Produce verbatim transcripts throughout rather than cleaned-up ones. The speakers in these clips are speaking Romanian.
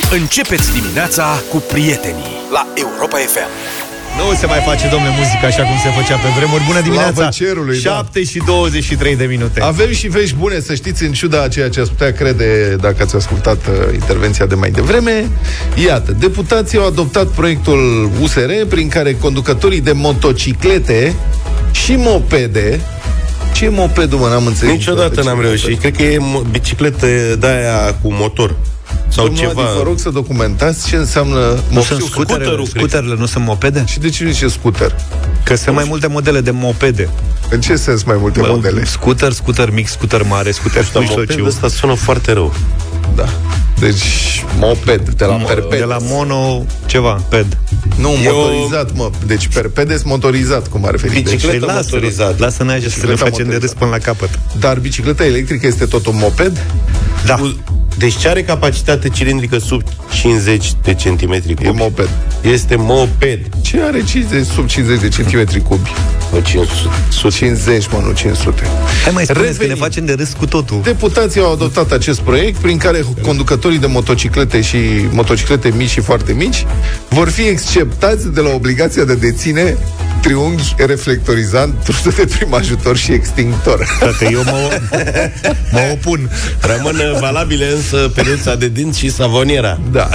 Începeți dimineața cu prietenii la Europa F M. Nu se mai face, domnule, muzică așa cum se făcea pe vremuri. Bună dimineața! Cerului, șapte și douăzeci și trei de minute. Avem și vești bune, să știți, în ciuda a ceea ce ați putea crede dacă ați ascultat uh, intervenția de mai devreme. Iată, deputații au adoptat proiectul U S R prin care conducătorii de motociclete și mopede. Ce e mopedul, mă, n-am înțeles. Niciodată n-am reușit. Cred că e bicicletă de-aia cu motor. Sau Domnul ceva. Adi, vă rog să documentați ce înseamnă... Nu sunt scuterele, scuterele nu sunt mopede? Și de ce zice scooter? Că sunt mai multe modele de mopede. În ce sens mai multe Bă, modele? Scooter, scooter mic, scooter mare, scooter mijlociu. Ăsta sună foarte rău. Da. Deci, moped, de la perped. De la mono, ceva, ped. Nu, Eu... motorizat, mă. Deci perpedes motorizat, cum ar fi. Bicicletă deci, motorizată. Lasă-ne așa să ne facem de râs până la capăt. Dar bicicleta electrică este tot un moped? Da. Deci ce are capacitate cilindrică sub cincizeci de centimetri cubi? E moped. Este moped. Ce are cincizeci, sub cincizeci de centimetri cubi? O cinci sute. cincizeci, mă, nu cinci sute. Hai mai spuneți Revenim. că ne facem de râs cu totul. Deputații au adoptat acest proiect prin care conducătorii de motociclete și motociclete mici și foarte mici vor fi exceptați de la obligația de a deține triunghi reflectorizant, trusă de prim ajutor și extintor. Frate, eu mă, mă opun. Rămân valabile însă peruța de dinți și savoniera. Da.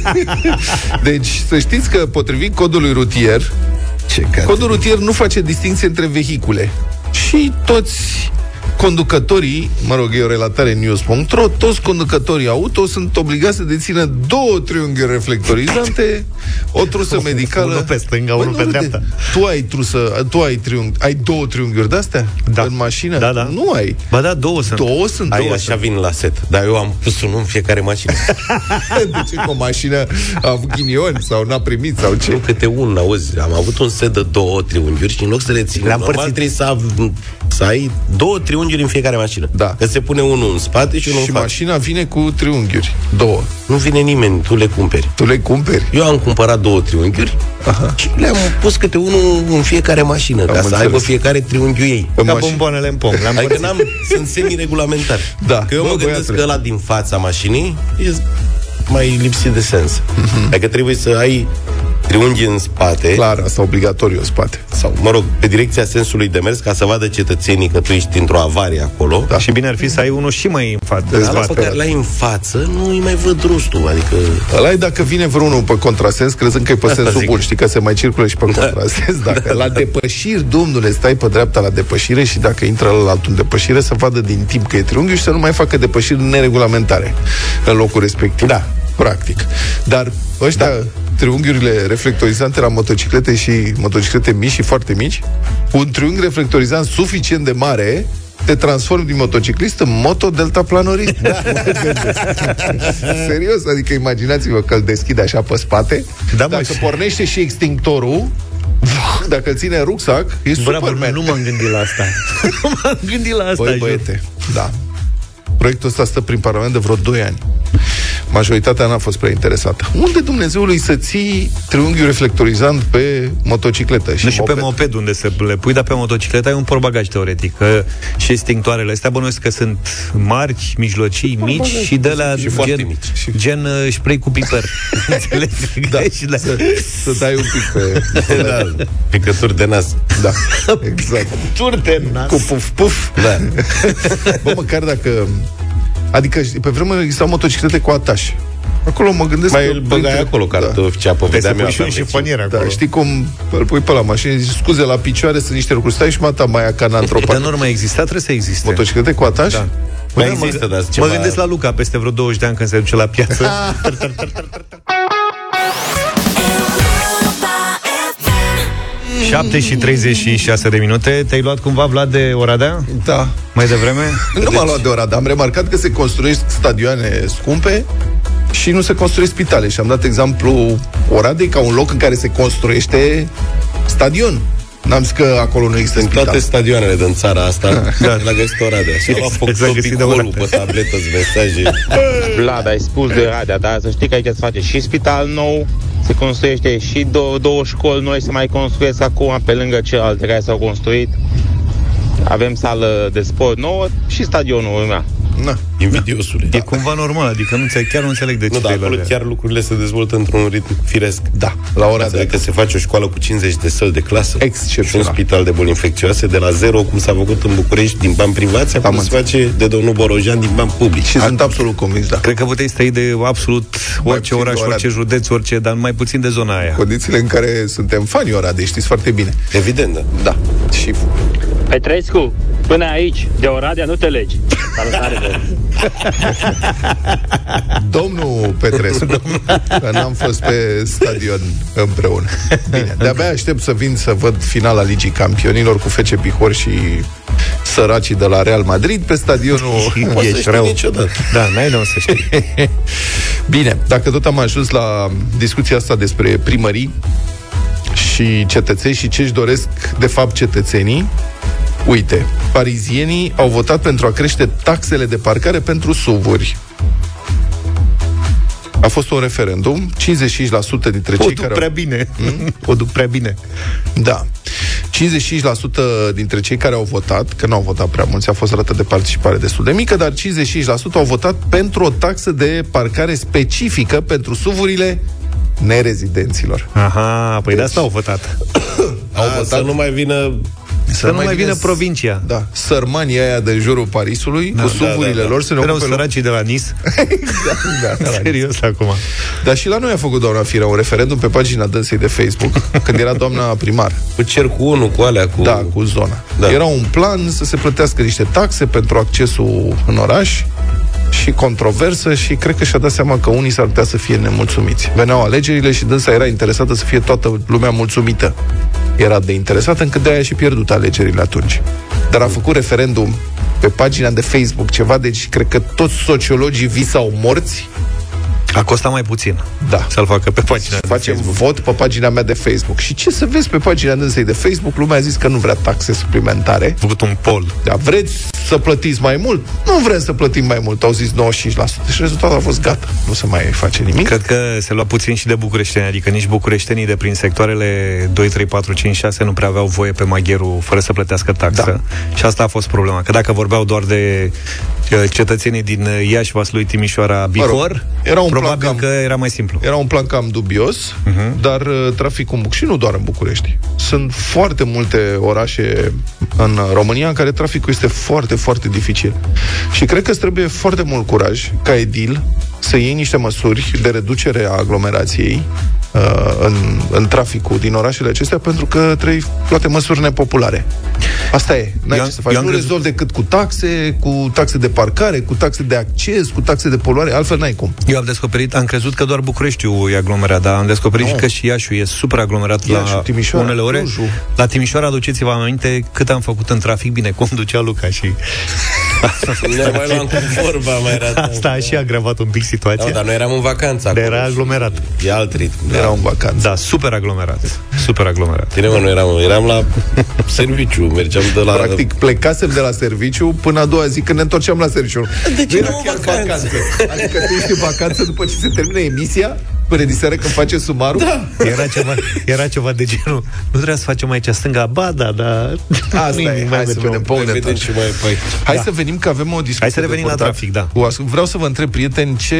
Deci, să știți că potrivit codului rutier, Ce codul rutier nu face distinție între vehicule. Și toți conducătorii, mă rog, e o relatare news punct ro, toți conducătorii auto sunt obligați să dețină două triunghiuri reflectorizante, o trusă medicală. Unul pe stânga, unul pe dreapta. Tu ai trusă, tu ai triunghi, ai două triunghiuri de-astea? Da. În mașină? Da, da. Nu ai. Ba da, două sunt. Două sunt, Ai, două așa sunt. vin la set. Dar eu am pus unul în fiecare mașină. De ce, că o mașină a avut ghinion sau n-a primit sau ce? Nu, câte un, auzi. Am avut un set de două triunghiuri și în loc să le țin, Le-am normal părțit. trebuie să, av- să ai două triunghiuri în fiecare mașină. Da. Că se pune unul în spate și unul Și în față. mașina vine cu triunghiuri. Două. Nu vine nimeni, tu le cumperi. Tu le cumperi? Eu am cumpărat două triunghiuri. Aha. Și le-am pus câte unul în fiecare mașină, am ca înțeles. să aibă fiecare triunghiul ei. În Ca mașină. bomboanele în pom. Le-am Adică părțit. n-am, sunt semi-regulamentari. Da. Că eu Bă, mă gândesc băiatule. că ăla din fața mașinii e mai lipsit de sens. Mm-hmm. Adică trebuie să ai triunghi în spate. Clar, asta obligatoriu în spate. Sau, mă rog, pe direcția sensului de mers, ca să vadă cetățenii că tu ești într-o avarie acolo. Da. Și bine ar fi să ai unul și mai în față. Deci, Ăla pe care l-ai în față, nu îi mai văd rostul. Adică... Ăla e dacă vine vreunul pe contrasens, crezând că e pe Asta sensul zic. bun. Știi că se mai circulă și pe contrasens. Dacă la depășiri, domnule, stai pe dreapta la depășire și dacă intră la altul în depășire, să vadă din timp că e triunghiul și să nu mai facă depășiri neregulamentare în locul respectiv. Da. Practic. Dar ăștia, da. triunghiurile reflectorizante la motociclete și motociclete mici și foarte mici, un triunghi reflectorizant suficient de mare te transformi din motociclist în moto-deltaplanurist. Da. Serios, adică imaginați-vă că îl deschide așa pe spate, Da, dacă mă, pornește și extintorul, dacă îl ține în rucsac, e Bravo, Superman. nu m-am gândit la asta. Nu m-am gândit la asta. Băi, jur. băiete, da. Proiectul ăsta stă prin Parlament de vreo doi ani. Majoritatea n-a fost prea interesată. Unde Dumnezeului să ții triunghiul reflectorizant pe motocicletă? Și Nu și moped? pe moped unde să le pui, dar pe motocicletă ai un portbagaj teoretic. Că și extintoarele astea bănuiesc că sunt mari, mijlocii, mici și de la și foarte gen, mici. gen uh, spray cu piper. Înțelegi? Da, Și la... să, să dai un pic pe... da, picături de nas. Da, exact. Tur de nas. Cu puf-puf. Da. Bă, măcar dacă... Adică pe vremuri existau motociclete cu ataș. Acolo mă gândesc Mai că îl băgai printre- acolo, cartofi, ceapă, Trebuie să vedeam eu pui și un aveam șifonier acolo. Da, știi cum îl pui pe la mașină și zici, scuze, la picioare sunt niște lucruri. Stai și mata mai acana într-o Dar parte. nu mai exista, trebuie să existe. Motociclete cu ataș? Da. Mai Bă, există, mă, dar mă ceva- gândesc la Luca peste vreo douăzeci de ani când se duce la piață. șapte și treizeci și șase de minute. Te-ai luat cumva, Vlad, de Oradea? Da. Mai devreme? Nu m-am luat de ora, dar am remarcat că se construiesc stadioane scumpe și nu se construiesc spitale. Și am dat exemplu Oradei ca un loc în care se construiește stadion. N-am zis că acolo nu există În spital. toate stadioanele din țara asta, da. L-a găsit Oradea. Și a luat foc Exact, tot găsit de picolul Oradea. pe tabletă, mesaje. Vlad, ai spus de Oradea, dar să știi că aici se face și spital nou, se construiește și două, două școli noi, se mai construiesc acum pe lângă celelalte care s-au construit. Avem sală de sport nouă și stadionul urmea. Na. Invidiosule. E cumva normal, adică nu, chiar nu înțeleg de ce. Nu, dar acolo chiar lucrurile se dezvoltă într-un ritm firesc. Da, la ora de că se face o școală cu cincizeci de săli de clasă. Excepțional. Și un spital de boli infecțioase de la zero, cum s-a făcut în București, din bani privați, acum se face de domnul Borojan din bani publici. Și sunt absolut convins, da. Cred că puteai străi de absolut orice oraș, orice județ, orice, dar mai puțin de zona aia. Condițiile în care suntem fani Oradei, știți foarte bine. Evident, da. Da. Și Petrescu, până aici, de Oradea nu te legi. Salutare, bă. Domnul Petrescu, că n-am fost pe stadion împreună. Bine, de-abia aștept să vin să văd finala Ligii Campionilor cu F C Bihor și săracii de la Real Madrid pe stadionul. Ești rău. Niciodată. Da, n-ai de să știi. Bine, dacă tot am ajuns la discuția asta despre primării și cetățeni și ce își doresc de fapt cetățenii, uite, parizienii au votat pentru a crește taxele de parcare pentru SUV-uri. A fost un referendum, cincizeci și cinci la sută dintre cei o duc care prea au... bine. Hmm? O duc prea bine. Da. cincizeci și cinci la sută dintre cei care au votat, că nu au votat prea mulți, a fost rată de participare destul de mică, dar cincizeci și cinci la sută au votat pentru o taxă de parcare specifică pentru SUV-urile nerezidenților. Aha, păi deci, de asta au votat. Au a, votat să nu mai vină Să, să nu mai vină s- provincia. Da, sărmanii aia de jurul Parisului, da, cu SUV-urile da, da, da. lor, să ne ocupe săracii de la Nice. Exact, da, serios acum. Dar și la noi a făcut doamna Firea un referendum pe pagina dânsei de Facebook, când era doamna primar. Cu cercul unu, cu alea, cu... Da, cu zona. Da. Era un plan să se plătească niște taxe pentru accesul în oraș și controversă și cred că și-a dat seama că unii s-ar putea să fie nemulțumiți. Veneau alegerile și dânsa era interesată să fie toată lumea mulțumită. Era de interesată încât de-aia și pierdut alegerile atunci. Dar a făcut referendum pe pagina de Facebook, ceva, deci cred că toți sociologii visau morți. A costat mai puțin. Da. Să-l facă pe pagina de Facem Facebook. vot pe pagina mea de Facebook. Și ce să vezi pe pagina dânsei de Facebook? Lumea a zis că nu vrea taxe suplimentare. A făcut un poll. Da, vreți să plătiți mai mult? Nu vrem să plătim mai mult. Au zis nouăzeci și cinci la sută. Și rezultatul a fost gata. Nu se mai face nimic. Cred că se lua puțin și de bucureșteni. Adică nici bucureștenii de prin sectoarele doi, trei, patru, cinci, șase nu prea aveau voie pe magherul fără să plătească taxă. Da. Și asta a fost problema. Că dacă vorbeau doar de cetățenii din Iași, Vaslui, Timișoara, Bihor, mă rog, era un probabil plan cam, că era mai simplu. Era un plan cam dubios, uh-huh. dar uh, traficul în Buc- și nu doar în București. Sunt foarte multe orașe în România în care traficul este foarte, foarte dificil. Și cred că îți trebuie foarte mult curaj, ca edil, să iei niște măsuri de reducere a aglomerației uh, în, în traficul din orașele acestea, pentru că trebuie luate măsuri nepopulare. Asta e. N-ai ce să faci. Nu crezut... rezolvi decât cu taxe, cu taxe de parcare, cu taxe de acces, cu taxe de poluare, altfel n-ai cum. Eu am descoperit, am crezut că doar Bucureștiul e aglomerat, dar am descoperit no. și că și Iașiul e super aglomerat la Timișoara, unele ore. Clujul. La Timișoara, aduceți-vă aminte cât am făcut în trafic, bine, cum ducea Luca și... Ne mai luam cu vorba, mai era... Asta a și agravat un pic situația. Da, dar noi eram în vacanță acolo. Era aglomerat. E alt ritm. Da. Era în vacanță. Da, super aglomerat. Super aglomerat. Bine, mă, nu eram, eram la serviciu, mergeam de la... Practic, plecasem de la serviciu până a doua zi când ne întorceam la serviciu. De ce era nu chiar vacanță? vacanță? Adică tu ești în vacanță după ce se termină emisia, până de seară când face sumarul? Da. Era ceva, era ceva de genul, nu trebuia să facem aici stânga, ba da, da. Asta e, hai să vedem, mai vedem și mai păi. Hai da. să venim că avem o discuție. Hai să revenim la trafic, da. Vreau să vă întreb, prieteni, ce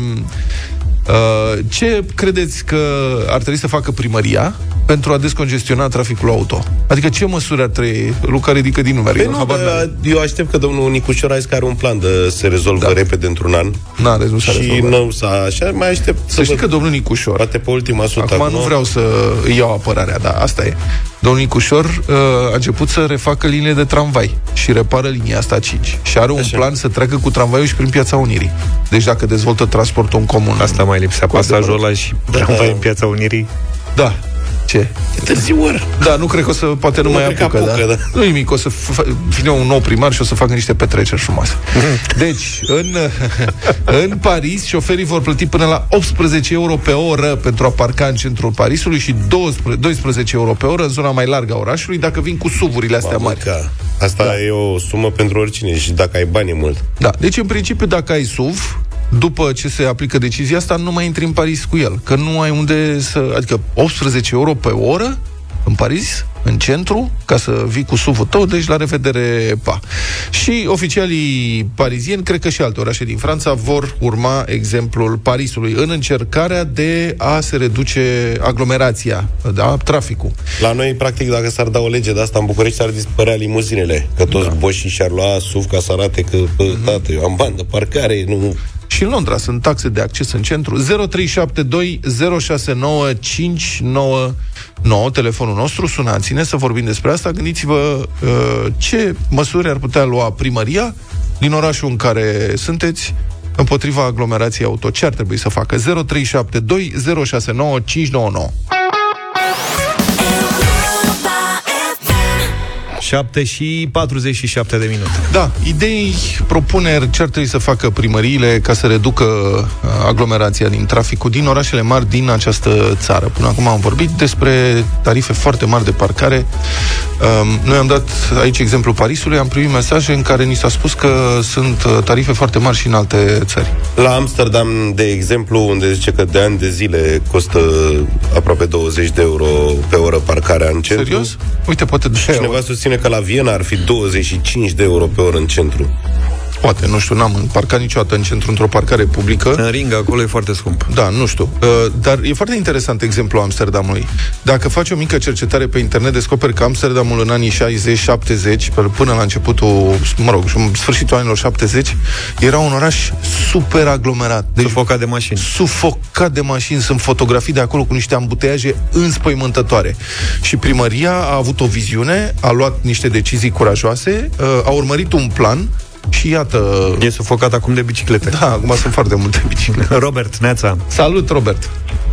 uh, ce credeți că ar trebui să facă primăria pentru a descongestiona traficul auto? Adică ce măsuri ar trebui? Luca ridică din numeri. Păi nu, eu aștept că domnul Nicușor a zis că are un plan de se rezolvă da. repede într-un an. N-are, nu s-a și rezolvat. nu s-a, așa, mai aștept să, să știi că domnul Nicușor, poate pe ultima sută. acum nu vreau să îi iau apărarea, dar asta e. Domnul Nicușor uh, a început să refacă liniile de tramvai și repară linia asta cinci. Și are un așa. plan să treacă cu tramvaiul și prin Piața Unirii. Deci dacă dezvoltă transportul în comun... Asta mai lipsea, pasajul ăla și da. tramvai în Piața Unirii. Da. Ce? E târziu ori. Da, nu cred că o să, poate nu, nu mai apucă, apucă da? da. Nu nimic, o să vine un nou primar și o să facă niște petreceri frumoase. Deci, în, în Paris, șoferii vor plăti până la optsprezece euro pe oră pentru a parca în centrul Parisului și doisprezece euro pe oră în zona mai largă a orașului dacă vin cu suvurile astea Mamă, mari. Ca. Asta da. e o sumă pentru oricine și dacă ai bani e mult. Da, deci în principiu dacă ai S U V, după ce se aplică decizia asta, nu mai intri în Paris cu el, că nu ai unde să... Adică optsprezece euro pe oră în Paris? în centru, ca să vii cu S U V-ul tău, deci la revedere, pa. Și oficialii parizieni, cred că și alte orașe din Franța, vor urma exemplul Parisului în încercarea de a se reduce aglomerația, da, traficul. La noi, practic, dacă s-ar da o lege de asta în București, ar dispărea limuzinele, că toți da. boșii și-ar lua S U V ca să arate că, bă, mm-hmm. tată, eu am bani de parcare, nu... Și în Londra sunt taxe de acces în centru. Zero trei șapte doi zero șase nouă cinci nouă nouă, telefonul nostru, sunați-ne să vorbim despre asta. Gândiți-vă uh, ce măsuri ar putea lua primăria din orașul în care sunteți împotriva aglomerației auto. Ce ar trebui să facă? Zero trei șapte doi zero șase nouă cinci nouă nouă. șapte și patruzeci și șapte de minute. Da, idei, propuneri, ce ar trebui să facă primăriile ca să reducă aglomerația din traficul din orașele mari din această țară. Până acum am vorbit despre tarife foarte mari de parcare. Noi am dat aici exemplul Parisului, am primit mesaje în care ni s-a spus că sunt tarife foarte mari și în alte țări. La Amsterdam, de exemplu, unde zice că de ani de zile costă aproape douăzeci de euro pe oră parcarea în centru. Serios? Uite, poate de cineva susține că la Viena ar fi douăzeci și cinci de euro pe oră în centru. Poate, nu știu, n-am parcat niciodată în centru într-o parcare publică. În Ring, acolo e foarte scump. Da, nu știu. Dar e foarte interesant exemplul Amsterdamului. Dacă faci o mică cercetare pe internet, descoperi că Amsterdamul în anii șaizeci șaptezeci, până la începutul, mă rog, sfârșitul anilor șaptezeci, era un oraș super aglomerat. Deci, sufocat de mașini. Sufocat de mașini. Sunt fotografii de acolo cu niște ambuteiaje înspăimântătoare. Și primăria a avut o viziune, a luat niște decizii curajoase, a urmărit un plan. Și iată... E sufocat acum de biciclete. Da, acum sunt foarte multe biciclete. Robert, neața. Salut, Robert.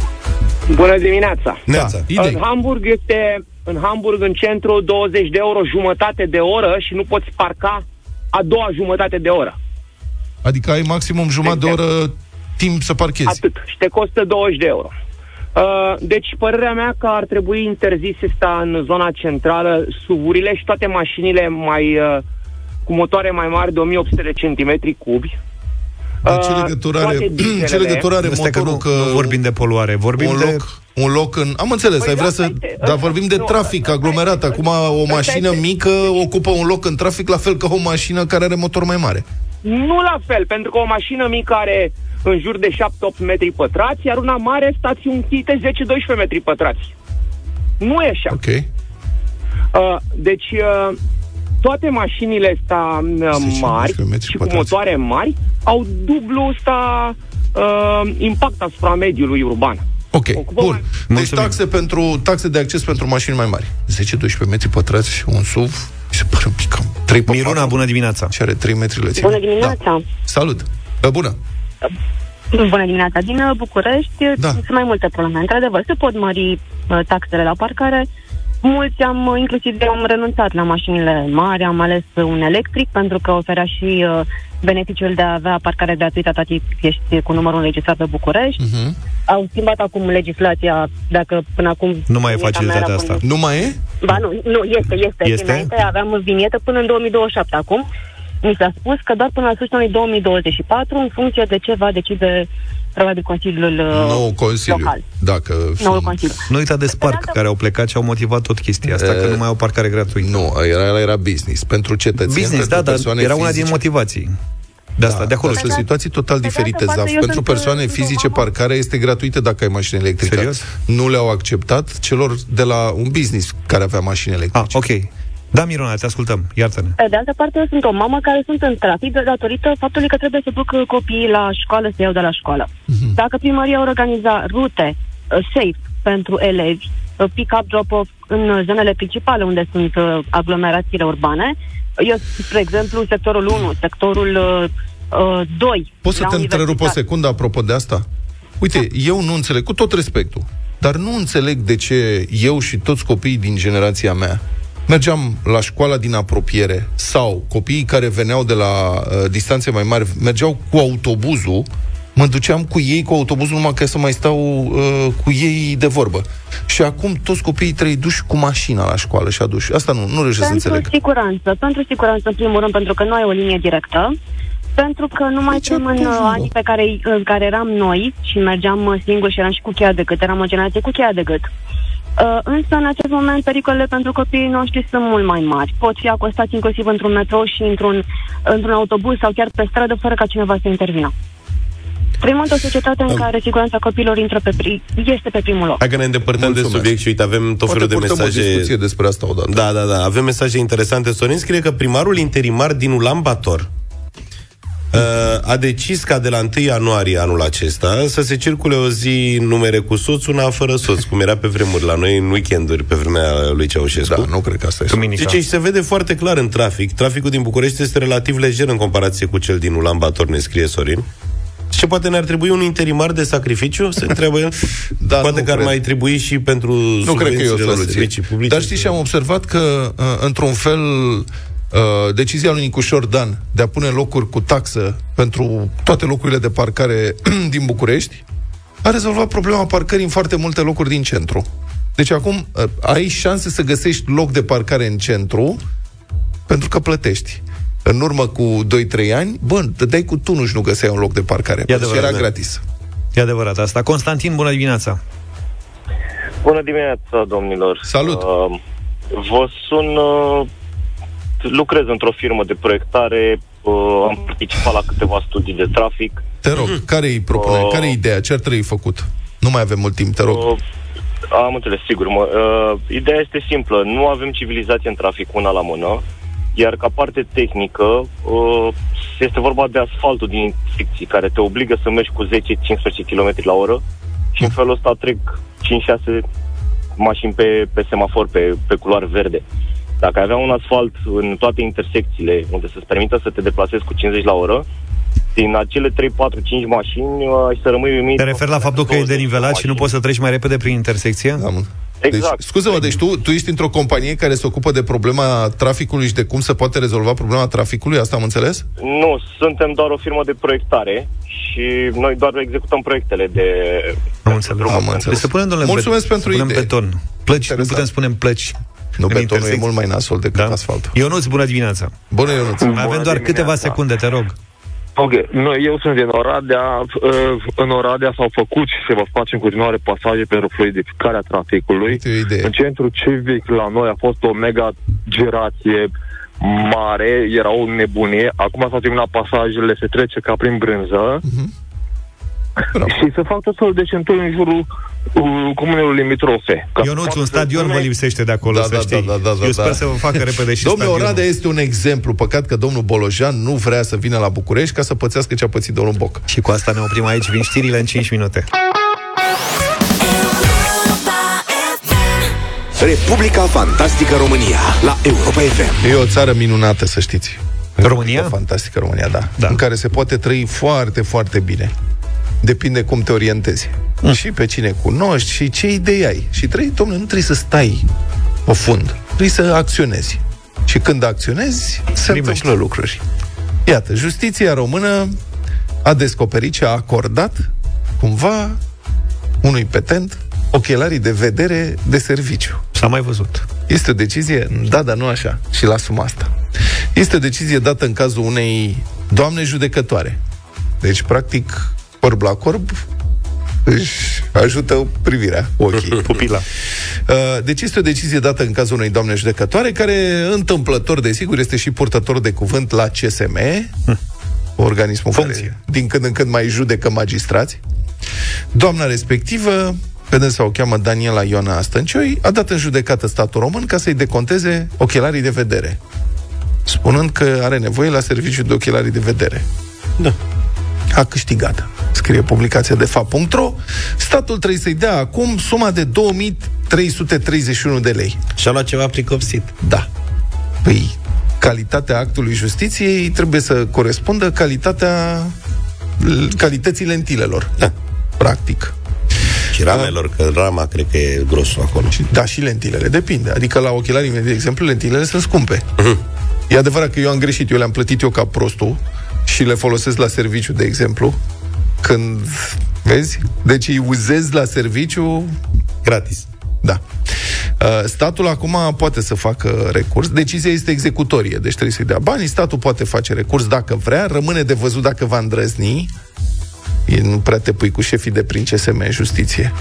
Bună dimineața. Neața. Da. În Hamburg este, în Hamburg, în centru, douăzeci de euro jumătate de oră și nu poți parca a doua jumătate de oră. Adică ai maximum jumătate de oră timp să parchezi. Atât. Și te costă douăzeci de euro. Deci, părerea mea că ar trebui interzis asta în zona centrală, S U V-urile și toate mașinile mai... cu motoare mai mari de o mie opt sute de centimetri cubi. Dar ce legătură are, ce legătură are motorul? Nu, că nu vorbim de poluare, vorbim un de... loc, un loc în... Am înțeles, păi ai vrea da, să... Este, dar vorbim de nu, trafic aglomerat. Acum o mașină este. mică ocupă un loc în trafic la fel ca o mașină care are motor mai mare. Nu la fel, pentru că o mașină mică are în jur de șapte opt metri pătrați, iar una mare stați închite zece doisprezece metri pătrați. Nu e așa. Ok. Uh, deci... Uh, toate mașinile astea mari și cu motoare mari au dublu ăsta uh, impact asupra mediului urban. Ok, Ocupă bun. Mai... Deci taxe, pentru, taxe de acces pentru mașini mai mari. zece doisprezece metri pătrați și un S U V, mi se pare un pic cam trei pe Miruna, bună dimineața. Și are trei metri lățime. Bună dimineața. Da. Salut. Bună. Bună dimineața. Din București da. sunt mai multe probleme. Într-adevăr, se pot mări taxele la parcare. Mulți am, inclusiv eu, am renunțat la mașinile mari, am ales un electric pentru că oferea și uh, beneficiul de a avea parcare gratuită atât timp ești cu numărul înregistrat pe București. Uh-huh. Au schimbat acum legislația, dacă până acum... Nu mai e facilitatea asta. Nu mai e? Ba nu, nu, este, este. Este? Înainte aveam vinietă până în două mii douăzeci și șapte acum. Mi s-a spus că doar până la sfârșitul anului două mii douăzeci și patru, în funcție de ce va decide probabil Consiliul nou Consiliu, local. Dacă Noul Consiliu. Nu uita de Spark, care au plecat și au motivat tot chestia asta, e... că nu mai au parcare gratuită. Nu, era, era business. Pentru cetățeni, business, pentru da, persoane dar era fizice. una din motivații. De asta, da, de acolo. Sunt situații total diferite, Zaf. Pentru persoane fizice, parcarea este gratuită dacă ai mașini electrice. Serios? Nu le-au acceptat celor de la un business care avea mașini electrice. Ah, ok. Da, Miruna, te ascultăm. Iartă-ne. De altă parte, eu sunt o mamă care sunt în trafic datorită faptului că trebuie să duc copiii la școală, să iau de la școală. Uh-huh. Dacă primăria ar organiza rute uh, safe pentru elevi, uh, pick-up, drop-off în zonele principale unde sunt uh, aglomerațiile urbane, eu, spre exemplu, sectorul unu, sectorul uh, doi. Poți să te întrerup o secundă apropo de asta? Uite, eu nu înțeleg, cu tot respectul, dar nu înțeleg de ce eu și toți copiii din generația mea mergeam la școala din apropiere sau copiii care veneau de la uh, distanțe mai mari mergeau cu autobuzul, mă duceam cu ei cu autobuzul numai ca să mai stau uh, cu ei de vorbă. Și acum toți copiii trei duși cu mașina la școală și aduși. Asta nu, nu reușesc să înțeleg. Pentru siguranță, pentru siguranță în primul rând, pentru că nu ai o linie directă, pentru că nu mai suntem în uh, anii pe care, în care eram noi și mergeam uh, singuri și eram și cu cheia de gât, eram o generație cu cheia de gât. Uh, însă, în acest moment, pericolele pentru copiii noștri sunt mult mai mari. Pot fi acostați inclusiv într-un metrou și într-un, într-un autobuz sau chiar pe stradă, fără ca cineva să intervină. Trăim într-o societate în care siguranța copiilor intră pe pri- este pe primul loc. Hai că ne îndepărtăm Mulțumesc. de subiect și uite, avem tot felul de mesaje. O discuție despre asta odată. Da, da, da. Avem mesaje interesante. Sorin scrie că primarul interimar din Ulan Bator a decis ca de la întâi ianuarie anul acesta să se circule o zi numere cu soț, una fără soț, cum era pe vremuri la noi în weekenduri pe vremea lui Ceaușescu. Da, nu cred că asta e. Zice, și se vede foarte clar în trafic. Traficul din București este relativ lejer în comparație cu cel din Ulan Bator, ne scrie Sorin. Ce poate ne-ar trebui un interimar de sacrificiu? Se întreabă el. Da, poate că ar cred. mai trebui și pentru nu cred că e o soluție. Publice. Dar știți, am observat că într-un fel Uh, decizia lui Nicușor Dan de a pune locuri cu taxă pentru toate locurile de parcare din București a rezolvat problema parcării în foarte multe locuri din centru. Deci acum uh, ai șanse să găsești loc de parcare în centru pentru că plătești. În urmă cu doi trei ani, bă, dădeai cu tunul și nu găseai un loc de parcare. E adevărat, era gratis. E adevărat asta. Constantin, bună dimineața! Bună dimineața, domnilor! Salut! Uh, vă sun... Uh... Lucrez într-o firmă de proiectare, uh, am participat la câteva studii de trafic. Te rog, mm-hmm. care-i propunere? Uh, care-i ideea? Ce ar trebui făcut? Nu mai avem mult timp, te rog. Uh, am înțeles, sigur. Mă, uh, ideea este simplă. Nu avem civilizație în trafic una la mână, iar ca parte tehnică uh, este vorba de asfaltul din intersecții, care te obligă să mergi cu zece cincisprezece kilometri la oră și în felul ăsta trec cinci șase mașini pe, pe semafor, pe, pe culoare verde. Dacă ai avea un asfalt în toate intersecțiile unde să-ți permită să te deplasezi cu cincizeci la oră, din acele trei, patru, cinci mașini ai să rămâi uimit. Te referi la faptul că e denivelat și nu poți să treci mai repede prin intersecție? Da, mă. Exact. Deci, scuze-mă, deci tu, tu ești într-o companie care se ocupă de problema traficului și de cum se poate rezolva problema traficului? Asta am înțeles? Nu, suntem doar o firmă de proiectare și noi doar executăm proiectele de... Am înțeles. Am înțeles. Deci să punem, domnule, mulțumesc bet- pentru idee. beton. Plăci, nu putem spune plăci. Nu, betonul e mult mai nasol decât da? asfaltul. Ionuț, bună dimineața! Bună, Ionuț! Mai avem doar câteva secunde, te rog. Ok, noi, eu sunt din Oradea. În Oradea s-au făcut și se va face în continuare pasaje pentru fluidificarea traficului. În centrul civic la noi a fost o mega gerație mare, era o nebunie. Acum s-au terminat pasajele, se trece ca prin brânză. Uh-huh. Și se fac tot felul de centuri în jurul uh, comunelor limitrofe. Ionuț, un stadion vă lipsește de acolo, da, să da, știi. Da, da, da, Eu sper da. să vă facă repede și domnul stadionul. Oradea este un exemplu. Păcat că domnul Bolojan nu vrea să vină la București ca să pățească ce a pățit domnul Boc. Și cu asta ne oprim aici. Vin știrile în cinci minute. Republica Fantastică România la Europa F M. E o țară minunată, să știți. România? Fantastică România, da. da. În care se poate trăi foarte, foarte bine. Depinde cum te orientezi. Mm. Și pe cine cunoști și ce idei ai. Și trăi, domnule, nu trebuie să stai pe fund. Trebuie să acționezi. Și când acționezi, se întâmplă lucruri. Iată, justiția română a descoperit și a acordat cumva unui petent ochelarii de vedere de serviciu. S-a mai văzut. Este o decizie, da, dar nu așa, și-l asum asta. Este o decizie dată în cazul unei doamne judecătoare. Deci, practic, corb la corb își ajută privirea, ochii. Pupila. Deci este o decizie dată în cazul unei doamne judecătoare care, întâmplător, desigur, este și purtător de cuvânt la C S M, hm. organismul Funcție. care din când în când mai judecă magistrați. Doamna respectivă, pe dânsa o cheamă Daniela Ioana Stăncioi, a dat în judecată statul român ca să-i deconteze ochelarii de vedere, spunând că are nevoie la serviciu de ochelarii de vedere. Da. A câștigat. Scrie publicația de fapt punct ro. Statul trebuie să-i dea acum suma de două mii trei sute treizeci și unu de lei. Și-a luat ceva pricopsit. Da. Păi, calitatea actului justiției trebuie să corespundă calitatea calității lentilelor. Da. Practic. Și ramelor, că rama cred că e grosul acolo. Da, și lentilele, depinde. Adică la ochelarii mei, de exemplu, lentilele sunt scumpe. Uh-huh. E adevărat că eu am greșit, eu le-am plătit eu ca prostul și le folosesc la serviciu, de exemplu, când, vezi? Deci îi uzez la serviciu gratis. Da. Statul acum poate să facă recurs. Decizia este executorie, deci trebuie să-i dea banii. Statul poate face recurs dacă vrea. Rămâne de văzut dacă va îndrăzni. Nu prea te pui cu șefii de prin C S M în justiție.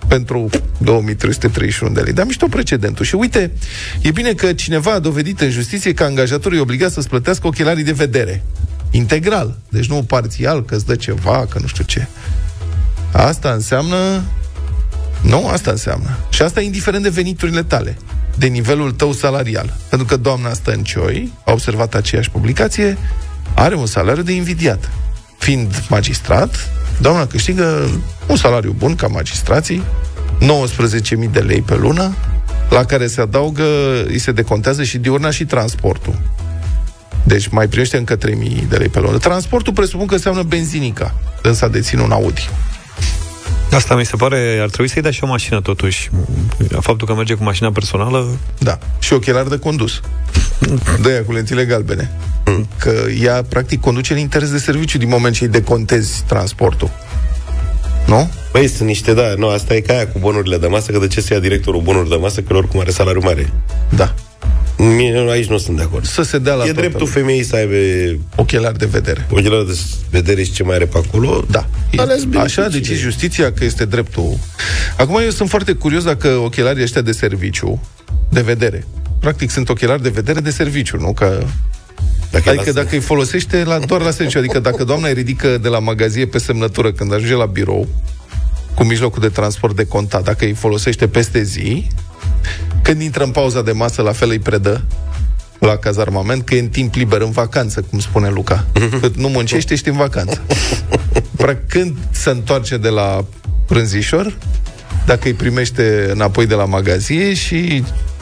pentru două mii trei sute treizeci și unu de lei. Dar mișto precedentul. Și uite, e bine că cineva a dovedit în justiție că angajatorul e obligat să-ți plătească ochelarii de vedere. Integral. Deci nu parțial, că îți dă ceva, că nu știu ce. Asta înseamnă... Nu, asta înseamnă. Și asta indiferent de veniturile tale, de nivelul tău salarial. Pentru că doamna Stăncioi, a observat aceeași publicație, are un salariu de invidiat. Fiind magistrat, doamna câștigă un salariu bun ca magistrații, nouăsprezece mii de lei pe lună, la care se adaugă, îi se decontează și diurna și transportul. Deci mai primește încă trei mii de lei pe lună. Transportul presupun că înseamnă benzinica. Însă deține un Audi. Asta mi se pare, ar trebui să-i dea și o mașină totuși. Faptul că merge cu mașina personală... Da, și ochelari de condus. Dă-ia cu lentile galbene. Că ea, practic, conduce în interes de serviciu din moment ce îi decontezi transportul. Nu? Băi, sunt niște, da, nu, asta e ca aia cu bonurile de masă, că de ce să ia directorul bonuri de masă, că oricum are salariu mare. Da. Mie, aici nu sunt de acord. Să se dea la E dreptul femeii să aibă ochelari de vedere. Ochelari de vedere și ce mai are pe acolo. Da. Așa a decis justiția că este dreptul. Acum eu sunt foarte curios dacă ochelarii ăștia de serviciu, de vedere, practic sunt ochelari de vedere de serviciu, nu? Că... Dacă adică dacă îi folosește la, doar la serviciu. Adică dacă doamna îi ridică de la magazie pe semnătură când ajunge la birou, cu mijlocul de transport de contat, dacă îi folosește peste zi, când intră în pauza de masă, la fel îi predă la cazarmament, că e în timp liber, în vacanță, cum spune Luca. Că nu muncește, ești în vacanță. Practic, când se întoarce de la prânzișor, dacă îi primește înapoi de la magazie și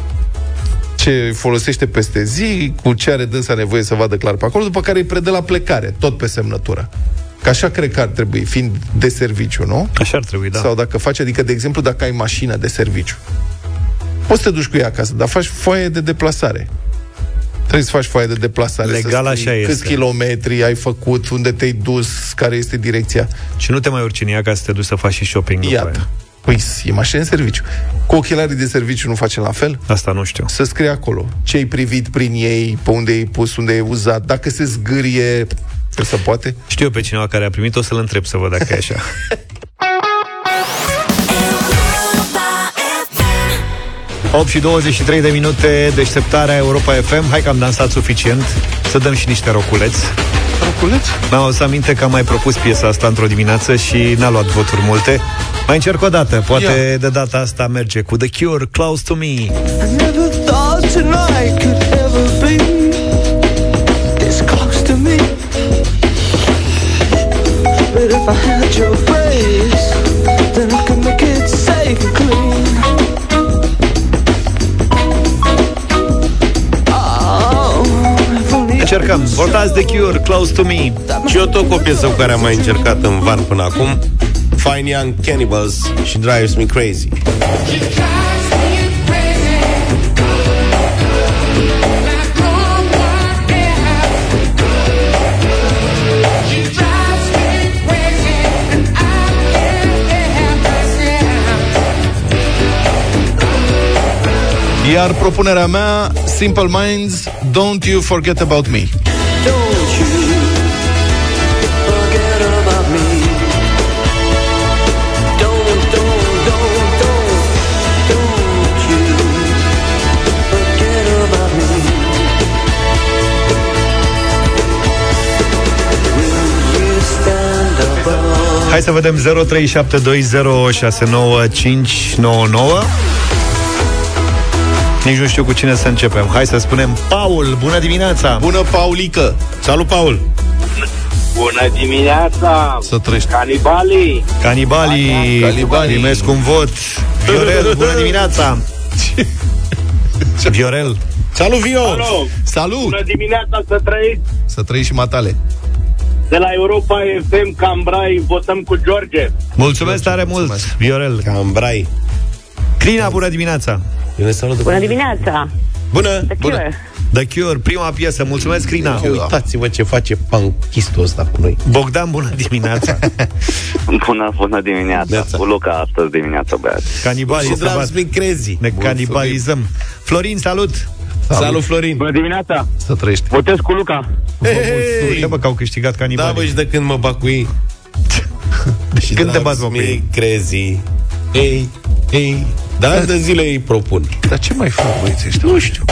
ce folosește peste zi, cu ce are dânsa nevoie să vadă clar pe acolo, după care îi predă la plecare, tot pe semnătură. Că așa cred că ar trebui, fiind de serviciu, nu? Așa ar trebui, da. Sau dacă faci, adică, de exemplu, dacă ai mașină de serviciu, poți să te duci cu ea acasă, dar faci foaie de deplasare. Trebuie să faci foaie de deplasare. Legal așa este. Câți kilometri ai făcut, unde te-ai dus, care este direcția. Și nu te mai urci în ea ca să te duci să faci și shopping. Iată. Păi, e mașină în serviciu. Cu ochelarii de serviciu nu facem la fel? Asta nu știu. Să scrie acolo ce ai privit prin ei, pe unde ai pus, unde ai uzat, dacă se zgârie, că se poate. Știu eu pe cineva care a primit, o să-l întreb să văd dacă e așa. opt și douăzeci și trei de minute, deșteptarea Europa F M. Hai că am dansat suficient, să dăm și niște roculeți. Roculeți? Mi-am adus aminte că am mai propus piesa asta într-o dimineață și n-a luat voturi multe. Mai încerc o dată, poate yeah. de data asta merge cu The Cure, Close to Me. I never thought tonight could ever be this close to me. But if I had your face, then I could make it safe and clean. Încercăm. Votați The Cure, Close to Me. Și eu tot cu o piesă cu care am mai încercat în var până acum, Fine Young Cannibals și Drives Me Crazy. Iar propunerea mea, Simple Minds, Don't You Forget About Me. Don't you forget about me. Don't, don't, don't, don't, don't you forget about me. Will you stand above? Hai să vedem zero trei șapte doi zero șase nouă cinci nouă nouă. Nici nu știu cu cine să începem. Hai să spunem Paul, bună dimineața. Bună, Paulică. Salut, Paul. Bună dimineața. Să trăiești. Canibalii. Canibalii. Canibalii. Primesc un vot. Viorel, bună dimineața. Viorel. Salut, Vio. Salut. Salut. Bună dimineața, să trăiți. Să trăiești și matale. De la Europa F M Cambrai votăm cu George. Mulțumesc tare mult, mulțumesc. Viorel. Cambrai. Crina, bună dimineața. Bună dimineața. Bună. The Bună. Cure. The Cure, prima piesă. Mulțumesc, Crina. Uitați-vă ce face punkistul ăsta cu noi. Bogdan, bună dimineața. Bună, bună dimineața. Neața. Cu Luca astăzi dimineața, băiați. Canibalii. Și Drives Me Crazy. Ne canibalizăm. Florin, salut. Salut. Salut, Florin. Bună dimineața. Să trăiești. Votez cu Luca. Hey, bă, că au câștigat Canibalii. Da, bă, și de când mă bag cu ei. Și când te bați, mă, Me Crazy. ei, ei. Da, da, de zile îi propun. Dar ce mai fac băieții ăștia? Nu știu.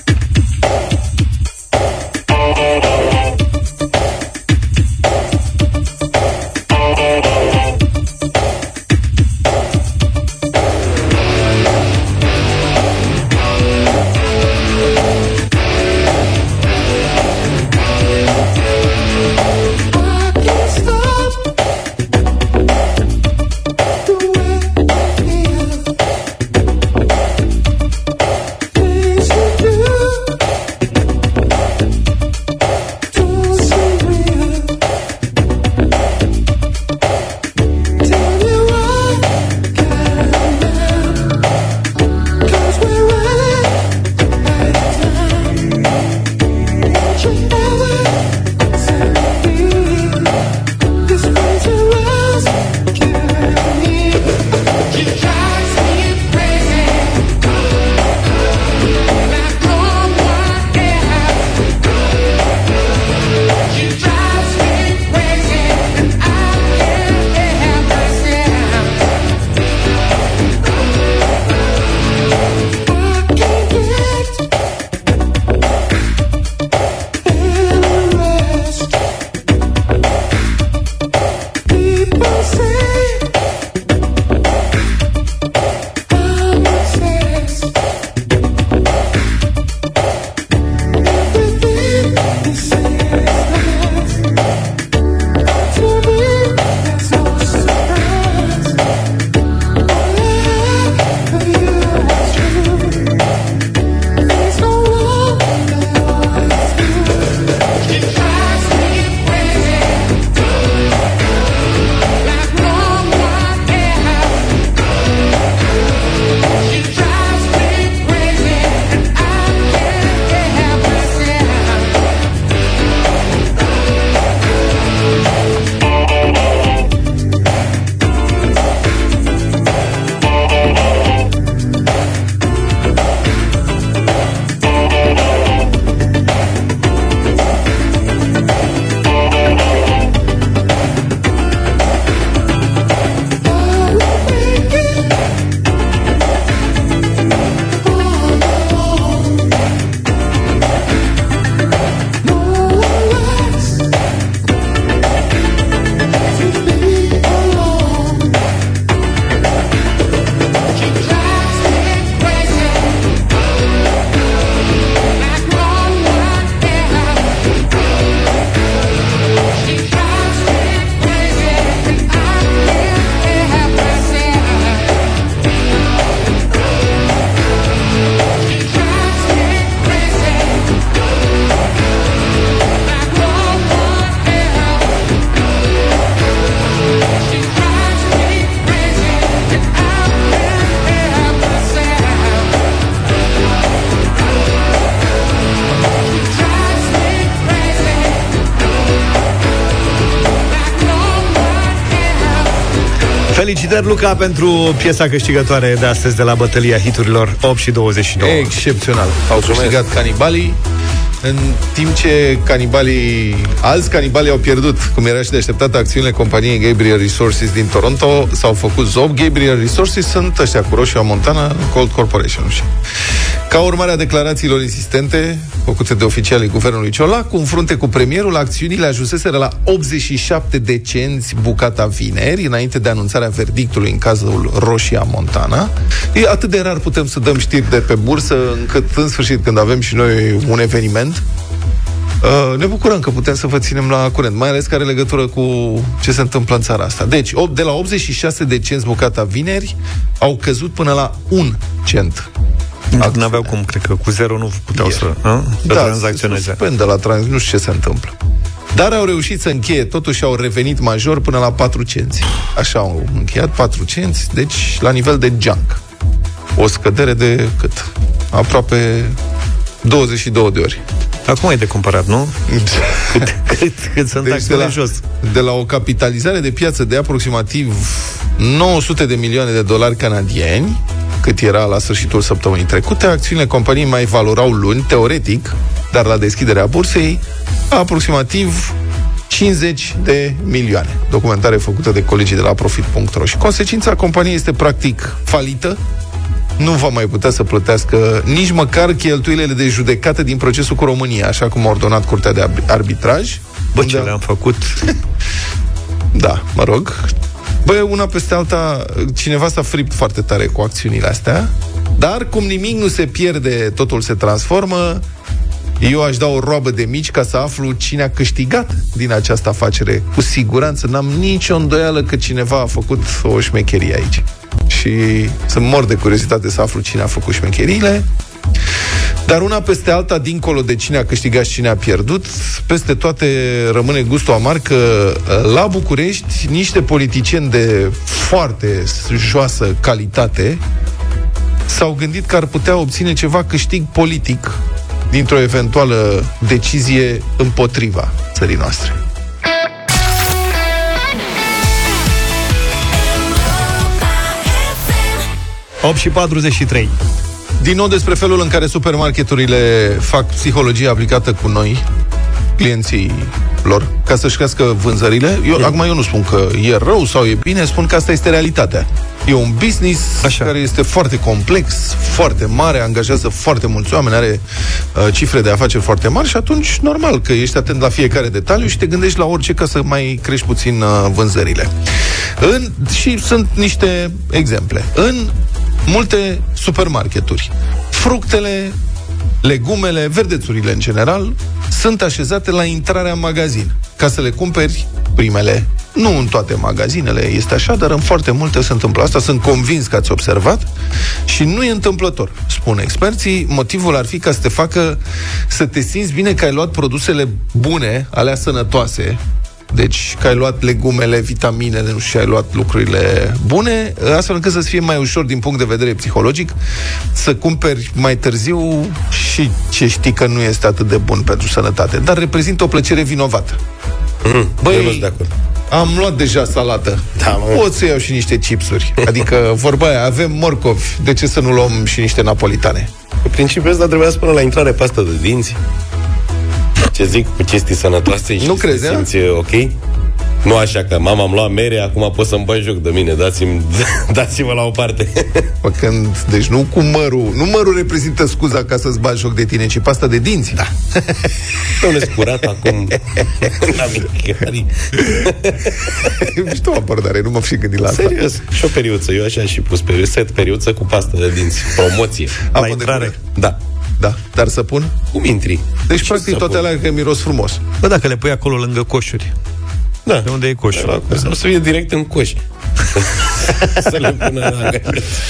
Felicitări, Luca, pentru piesa câștigătoare de astăzi de la bătălia hiturilor opt și douăzeci și nouă. Excepțional. Au câștigat Canibalii, în timp ce canibalii, alți canibali au pierdut, cum era și de așteptat, acțiunile companiei Gabriel Resources din Toronto s-au făcut zob. Gabriel Resources sunt ăștia cu Roșia Montana, Gold Corporation. Ca urmare a declarațiilor insistente făcute de oficialii guvernului Ciolac, în frunte cu premierul, acțiunile ajunseseră la optzeci și șapte de cenți bucata vineri, înainte de anunțarea verdictului în cazul Roșia Montana. E atât de rar putem să dăm știri de pe bursă, încât în sfârșit, când avem și noi un eveniment, ne bucurăm că putem să vă ținem la curent, mai ales că are legătură cu ce se întâmplă în țara asta. Deci, de la optzeci și șase de cenți bucata vineri, au căzut până la un cent. Nu aveau cum, cred că cu zero nu puteau să, a? să da, tranzacționeze. Se suspendă la trans, nu știu ce se întâmplă. Dar au reușit să încheie, totuși au revenit major până la patru cenți. Așa au încheiat, patru cenți, deci la nivel de junk. O scădere de cât? Aproape douăzeci și două de ori. Acum e de comparat, nu? cât, cât, cât sunt deci de la, jos. De la o capitalizare de piață de aproximativ nouă sute de milioane de dolari canadieni, cât era la sfârșitul săptămânii trecute, acțiunile companiei mai valorau luni, teoretic, dar la deschiderea bursei, aproximativ cincizeci de milioane. Documentare făcută de colegii de la Profit punct ro. Și consecința companiei este practic falită. Nu va mai putea să plătească nici măcar cheltuielile de judecată din procesul cu România, așa cum a ordonat Curtea de Arbitraj. Bă, ce le-am făcut? Da, mă rog. Bă, una peste alta, cineva s-a fript foarte tare cu acțiunile astea, dar cum nimic nu se pierde, totul se transformă. Eu aș da o roabă de mici ca să aflu cine a câștigat din această afacere. Cu siguranță n-am nicio îndoială că cineva a făcut o șmecherie aici. Și sunt mor de curiozitate să aflu cine a făcut șmecheriile. Dar una peste alta, dincolo de cine a câștigat și cine a pierdut, peste toate rămâne gustul amar că la București niște politicieni de foarte joasă calitate s-au gândit că ar putea obține ceva câștig politic dintr-o eventuală decizie împotriva țării noastre. opt și patruzeci și trei. Din nou despre felul în care supermarketurile fac psihologie aplicată cu noi, clienții lor, ca să-și crească vânzările. Eu, acum eu nu spun că e rău sau e bine, spun că asta este realitatea. E un business Așa. care este foarte complex, foarte mare, angajează foarte mulți oameni, are uh, cifre de afaceri foarte mari și atunci normal că ești atent la fiecare detaliu și te gândești la orice ca să mai crești puțin uh, vânzările. În, și sunt niște exemple. În multe supermarketuri, fructele, legumele, verdețurile în general, sunt așezate la intrarea în magazin, ca să le cumperi primele. Nu în toate magazinele este așa, dar în foarte multe se întâmplă asta. Sunt convins că ați observat și nu e întâmplător, spun experții. Motivul ar fi ca să te facă să te simți bine că ai luat produsele bune, alea sănătoase. Deci că ai luat legumele, vitaminele, nu știu, ai luat lucrurile bune, astfel încât să-ți fie mai ușor din punct de vedere psihologic să cumperi mai târziu și ce știi că nu este atât de bun pentru sănătate. Dar reprezintă o plăcere vinovată. Mm, Băi, am luat deja salată. Da, pot să iau și niște chipsuri. Adică, vorba aia, avem morcovi. De ce să nu luăm și niște napolitane? În principiu ăsta trebuia să pună la intrare pastă de dinți. Ce zic, cu chestii sănătoase și nu crezi, să simți ok? Nu așa că mama am luat mere, acum pot să-mi bagi joc de mine, dați-mi, dați-mă la o parte. Pă, când, deci nu cu mărul, nu mărul reprezintă scuza ca să-ți bagi joc de tine, ci pasta de dinți. Da. Nu scurat acum. Mișto abordare, nu m-am fi gândit la asta. Serios, și o periuță, eu așa și pus periuță, set periuță cu pasta de dinți, promoție. A, la intrare. Da. Da, dar să pun? Cum intri? Deci, ce practic, toate alea că miros frumos. Bă, dacă le pui acolo lângă coșuri. Da. De unde e coșul? Da, da. Să fie direct în coș. Să le pună la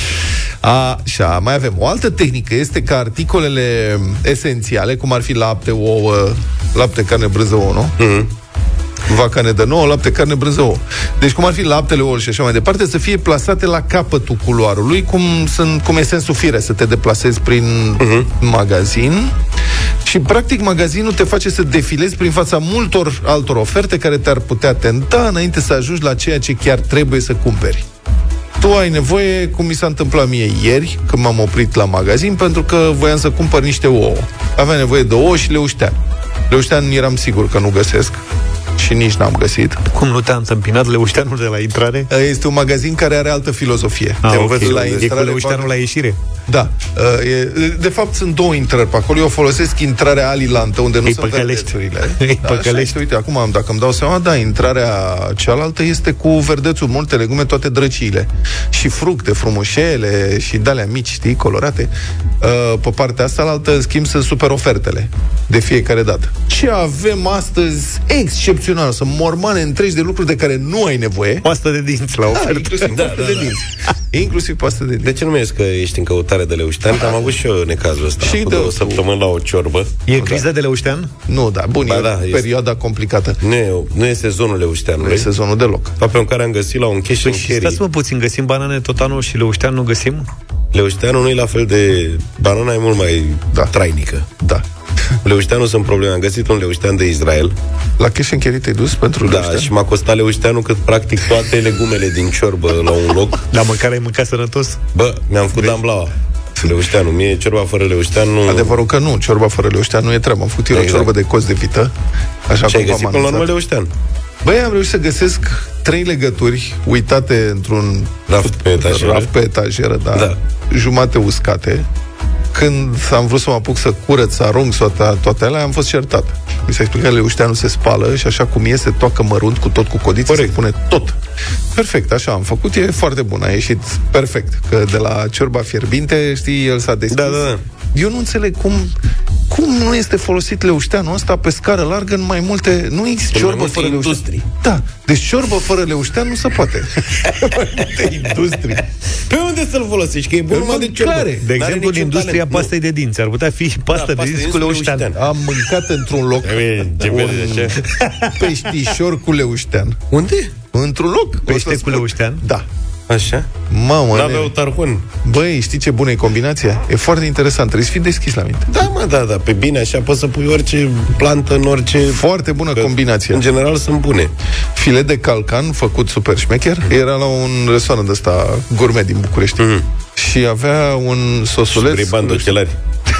A, așa, mai avem o altă tehnică. Este că articolele esențiale, cum ar fi lapte, ouă, lapte, carne, brânză, ouă, nu? Mm-hmm. Vaca ne dă nouă, lapte, carne, brânză, ouă. Deci cum ar fi laptele, ouă și așa mai departe, să fie plasate la capătul culoarului, cum, sunt, cum e sensul fire, să te deplasezi prin uh-huh. magazin. Și practic magazinul te face să defilezi prin fața multor altor oferte care te-ar putea tenta înainte să ajungi la ceea ce chiar trebuie să cumperi. Tu ai nevoie, cum mi s-a întâmplat mie ieri, când m-am oprit la magazin, pentru că voiam să cumpăr niște ouă. Aveam nevoie de ouă și leuștean. Leuștean eram sigur că nu găsesc și nici n-am găsit. Cum nu te-a întâmpinat Leușteanul de la intrare? Este un magazin care are altă filozofie. Ah, te okay. la e cu Leușteanul la ieșire? Da. De fapt, sunt două intrări pe acolo. Eu folosesc intrarea alilantă, unde nu Ei sunt verdețurile. Ei da, păcălești. Uite, acum, dacă îmi dau seama, da, intrarea cealaltă este cu verdețul, multe legume, toate drăciile. Și fructe, frumușele și de-alea mici, știi, colorate. Pe partea asta, la altă, în schimb, sunt super ofertele de fiecare dată. Ce avem astăzi excepțional? Sunt mormane întregi de lucruri de care nu ai nevoie. Pastă de dinți la ofertă. Da, inclusiv da, pastă da, de da. dinți. Inclusiv pastă de dinți. De ce nu mi-ești că ești în căutare de leuștean? Am avut și eu necazul ăsta. Și cu de două săptămâni la o ciorbă. E criza da. de leuștean? Nu, da, bun, ba, e da, perioada este... complicată. Nu e, nu e sezonul leușteanului. Nu e sezonul deloc. Pe care am găsit la un cash and carry. Stați-mă puțin, găsim banane tot anul și leuștean nu găsim? Leușteanul nu e la fel de... Banana e mult mai da. trainică. Da. Leușteanul sunt probleme. Am găsit un leuștean de Israel. La cash and carry te-ai dus pentru da, leuștean? Și m-a costat leușteanul cât practic toate legumele din ciorbă la un loc. Dar măcar ai mâncat sănătos? Bă, mi-am făcut damblaua. Leușteanu, mie ciorba fără leuștean nu... Adevărul că nu, ciorba fără leuștean nu e treabă. Am făcut eu exact. o ciorbă de coz de vită. Așa și cum ai găsit până la urmă leuștean? Băi, am reușit să găsesc trei legături uitate într-un raft pe etajeră, raft pe etajeră da, da. jumate uscate. Când am vrut să mă apuc să curăț, să arunc toate, toate alea, am fost certat. Mi s-a explicat că leușteanul se spală și așa cum e, se toacă mărunt cu tot cu codiță, se pune tot. Perfect, așa am făcut, e foarte bun, a ieșit perfect. Că de la ciorba fierbinte, știi, el s-a deschis. Da, da, da. Eu nu înțeleg cum cum nu este folosit leușteanul ăsta pe scară largă în mai multe... Nu există ciorbă fără leuștean. Da, deci ciorbă fără leuștean nu se poate. Mai multe industrii. Pe unde să-l folosești? Că e bun numai de ciorbă. De exemplu, în industria talent. pastei de dinți. Ar putea fi pasta da, de dinți cu leuștean. leuștean. Am mâncat într-un loc ce un peștișor cu leuștean. Unde? Într-un loc. Pește cu leuștean? Da. Așa? Mamă, n-aveau tarhun. Băi, știi ce bună e combinația? E foarte interesant, trebuie să fii deschis la minte. Da, mă, da, da, pe bine, așa poți să pui orice plantă în orice... Foarte bună combinație. În general sunt bune. Filet de calcan, făcut super șmecher, era la un restaurant ăsta gourmet din București. Mm. Și avea un sosuleț... Și bani de ochelari.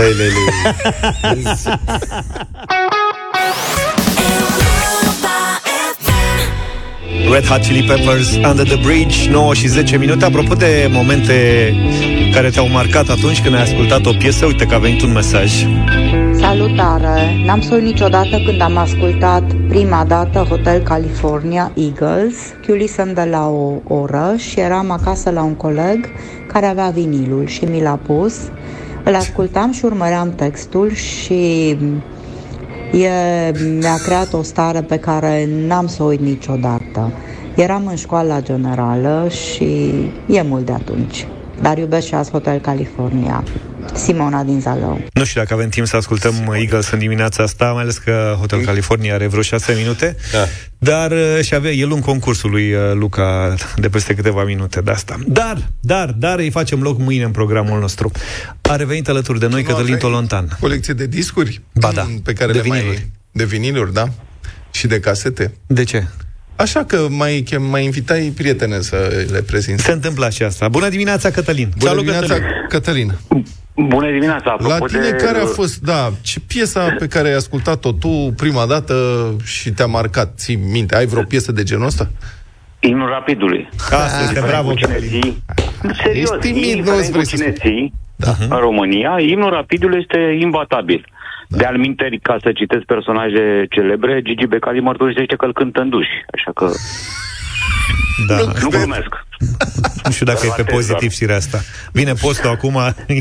Red Hot Chili Peppers, Under the Bridge, nouă și zece minute. Apropo de momente care te-au marcat atunci când ai ascultat o piesă, uite că a venit un mesaj. Salutare! N-am să uit niciodată când am ascultat prima dată Hotel California, Eagles. Chiulisem de la o oră și eram acasă la un coleg care avea vinilul și mi l-a pus. Îl ascultam și urmăream textul și... E, mi-a creat o stare pe care n-am să o uit niciodată. Eram în școala generală și e mult de atunci. Dar iubesc și azi Hotel California. Simona din Zalău. Nu știu dacă avem timp să ascultăm Eagles în dimineața asta, mai ales că Hotel California are vreo șase minute, da. Dar și avea el un concursul lui Luca de peste câteva minute de asta. Dar, dar, dar îi facem loc mâine în programul nostru. A revenit alături de noi Cătălin Tolontan. Colecție de discuri? Ba da, pe care de le viniluri. Mai... De viniluri, da? Și de casete. De ce? Așa că mai, mai invitai prietene să le prezinți. Se întâmplă și asta. Bună dimineața, Cătălin! Bună Salut, dimineața, Cătălin! Bună dimineața! La tine de... care a fost, da, ce piesa pe care ai ascultat-o tu prima dată și te-a marcat? Ții minte? Ai vreo piesă de genul ăsta? Imnul Rapidului. Asta este, bravo, Cătălin! Serios, ești timid, nu îți vrei să spui. Da. În România, Imnul Rapidului este imbatabil. Da. De alminteri, ca să citesc personaje celebre, Gigi Becali mărturisește că îl cântă în duș. Așa că... Da. Nu, nu glumesc. Nu știu dacă e pe pozitiv și asta. Vine postul acum.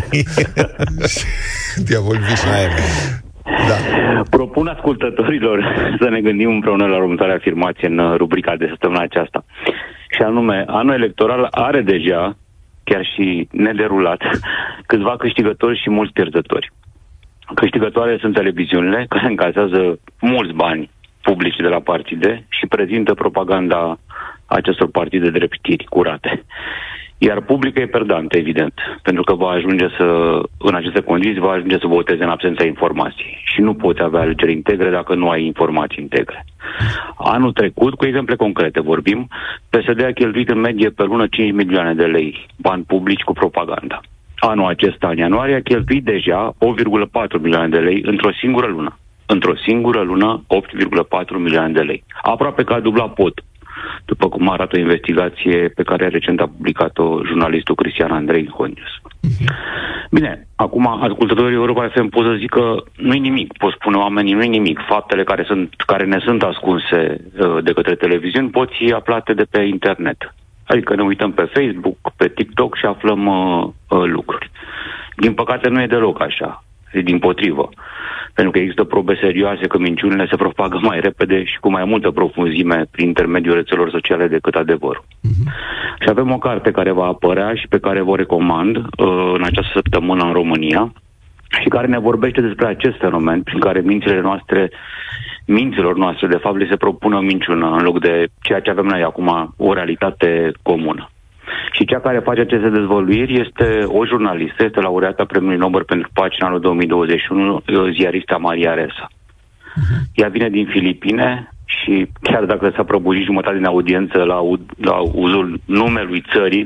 Diavol vișine. Da. Propun ascultătorilor să ne gândim împreună la următoarea afirmație în rubrica de săptămâna aceasta. Și anume, anul electoral are deja, chiar și nederulat, câțiva câștigători și mulți pierzători. Câștigătoare sunt televiziunile care încasează mulți bani publici de la partide și prezintă propaganda acestor partide drept știri curate. Iar publica e perdantă, evident, pentru că va ajunge să, în aceste condiții, va ajunge să voteze în absența informației. Și nu poți avea alegeri integre dacă nu ai informații integre. Anul trecut, cu exemple concrete vorbim, P S D a cheltuit în medie pe lună cinci milioane de lei bani publici cu propaganda. Anul acesta, în ianuarie, a cheltuit deja opt virgulă patru milioane de lei într-o singură lună. Într-o singură lună, opt virgulă patru milioane de lei. Aproape că a dublat pot, după cum arată o investigație pe care recent a publicat-o jurnalistul Cristian Andrei Honius. Bine, acum ascultătorii Europa F M pot să zic că nu-i nimic, pot spune oamenii, nu-i nimic. Faptele care, sunt, care ne sunt ascunse uh, de către televiziuni pot fi aflate de pe internet. Adică ne uităm pe Facebook, pe TikTok și aflăm uh, uh, lucruri. Din păcate nu e deloc așa, e dimpotrivă. Pentru că există probe serioase că minciunile se propagă mai repede și cu mai multă profunzime prin intermediul rețelor sociale decât adevărul. Uh-huh. Și avem o carte care va apărea și pe care vă recomand uh, în această săptămână în România și care ne vorbește despre acest fenomen prin care mințile noastre, minților noastre, de fapt, le se propună minciună în loc de ceea ce avem noi acum, o realitate comună. Și cea care face aceste dezvăluiri este o jurnalistă, este laureata Premiului Nobel pentru Pace în anul două mii douăzeci și unu, ziarista Maria Ressa. Uh-huh. Ea vine din Filipine și chiar dacă s-a prăbușit jumătate din audiență la, la uzul numelui țării, da,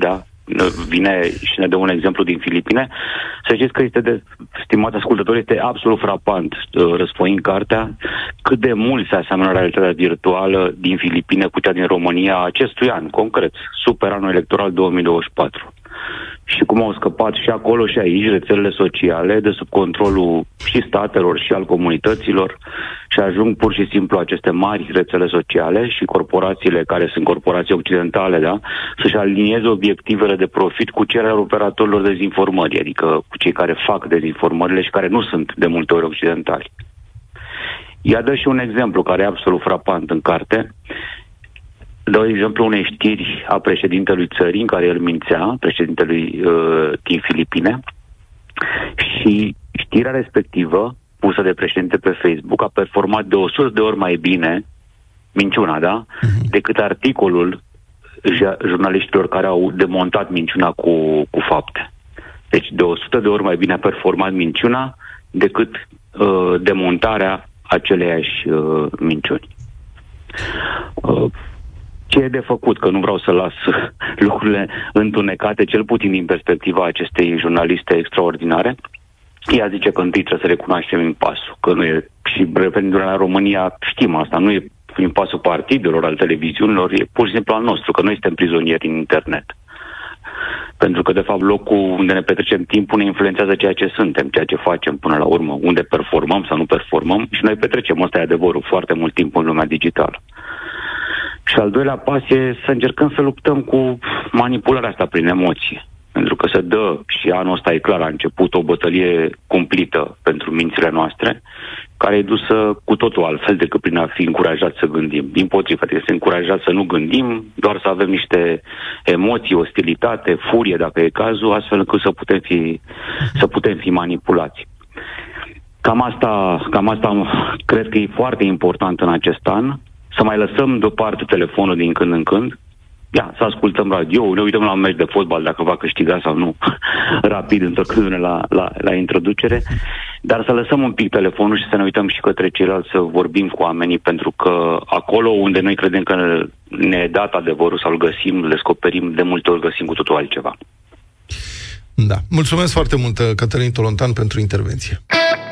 vine și ne dă un exemplu din Filipine, să știți că este, de, stimați ascultători, este absolut frapant, răsfoind cartea, cât de mult se aseamănă realitatea virtuală din Filipine cu cea din România acestui an, concret, super anul electoral două mii douăzeci și patru. Și cum au scăpat și acolo și aici rețelele sociale de sub controlul și statelor și al comunităților și ajung pur și simplu aceste mari rețele sociale și corporațiile care sunt corporații occidentale, da, să-și alinieze obiectivele de profit cu cele ale operatorilor dezinformării, adică cu cei care fac dezinformările și care nu sunt de multe ori occidentali. Ea dă și un exemplu care e absolut frapant în carte. Dau exemplu unei știri a președintelui țării în care el mințea, președintelui uh, din Filipine, și știrea respectivă, pusă de președinte pe Facebook, a performat de o sută de ori mai bine, minciuna, da, decât articolul jurnaliștilor care au demontat minciuna cu, cu fapte. Deci de o sută de ori mai bine a performat minciuna decât uh, demontarea aceleiași uh, minciuni. Uh, Ce e de făcut? Că nu vreau să las lucrurile întunecate, cel puțin din perspectiva acestei jurnaliste extraordinare. Ea zice că întâi trebuie să recunoaștem impasul, că nu e, și referindu-ne la România știm asta, nu e impasul partidelor, al televiziunilor, e pur și simplu al nostru, că noi suntem prizonieri în internet. Pentru că, de fapt, locul unde ne petrecem timpul ne influențează ceea ce suntem, ceea ce facem până la urmă, unde performăm sau nu performăm și noi petrecem, ăsta e adevărul, foarte mult timp în lumea digitală. Și al doilea pas e să încercăm să luptăm cu manipularea asta prin emoție. Pentru că se dă, și anul ăsta e clar, a început o bătălie cumplită pentru mințile noastre, care e dusă cu totul altfel decât prin a fi încurajat să gândim. Dimpotrivă, trebuie să încurajat să nu gândim, doar să avem niște emoții, ostilitate, furie, dacă e cazul, astfel încât să putem fi, să putem fi manipulați. Cam asta, cam asta cred că e foarte important în acest an, să mai lăsăm deoparte telefonul din când în când, ia, să ascultăm radio, ne uităm la un meci de fotbal dacă va câștiga sau nu, rapid, întorcându-ne la, la, la introducere, dar să lăsăm un pic telefonul și să ne uităm și către ceilalți, să vorbim cu oamenii, pentru că acolo unde noi credem că ne e dat adevărul sau îl găsim, îl descoperim, de multe ori găsim cu totul altceva. Da. Mulțumesc foarte mult, Cătălin Tolontan, pentru intervenție.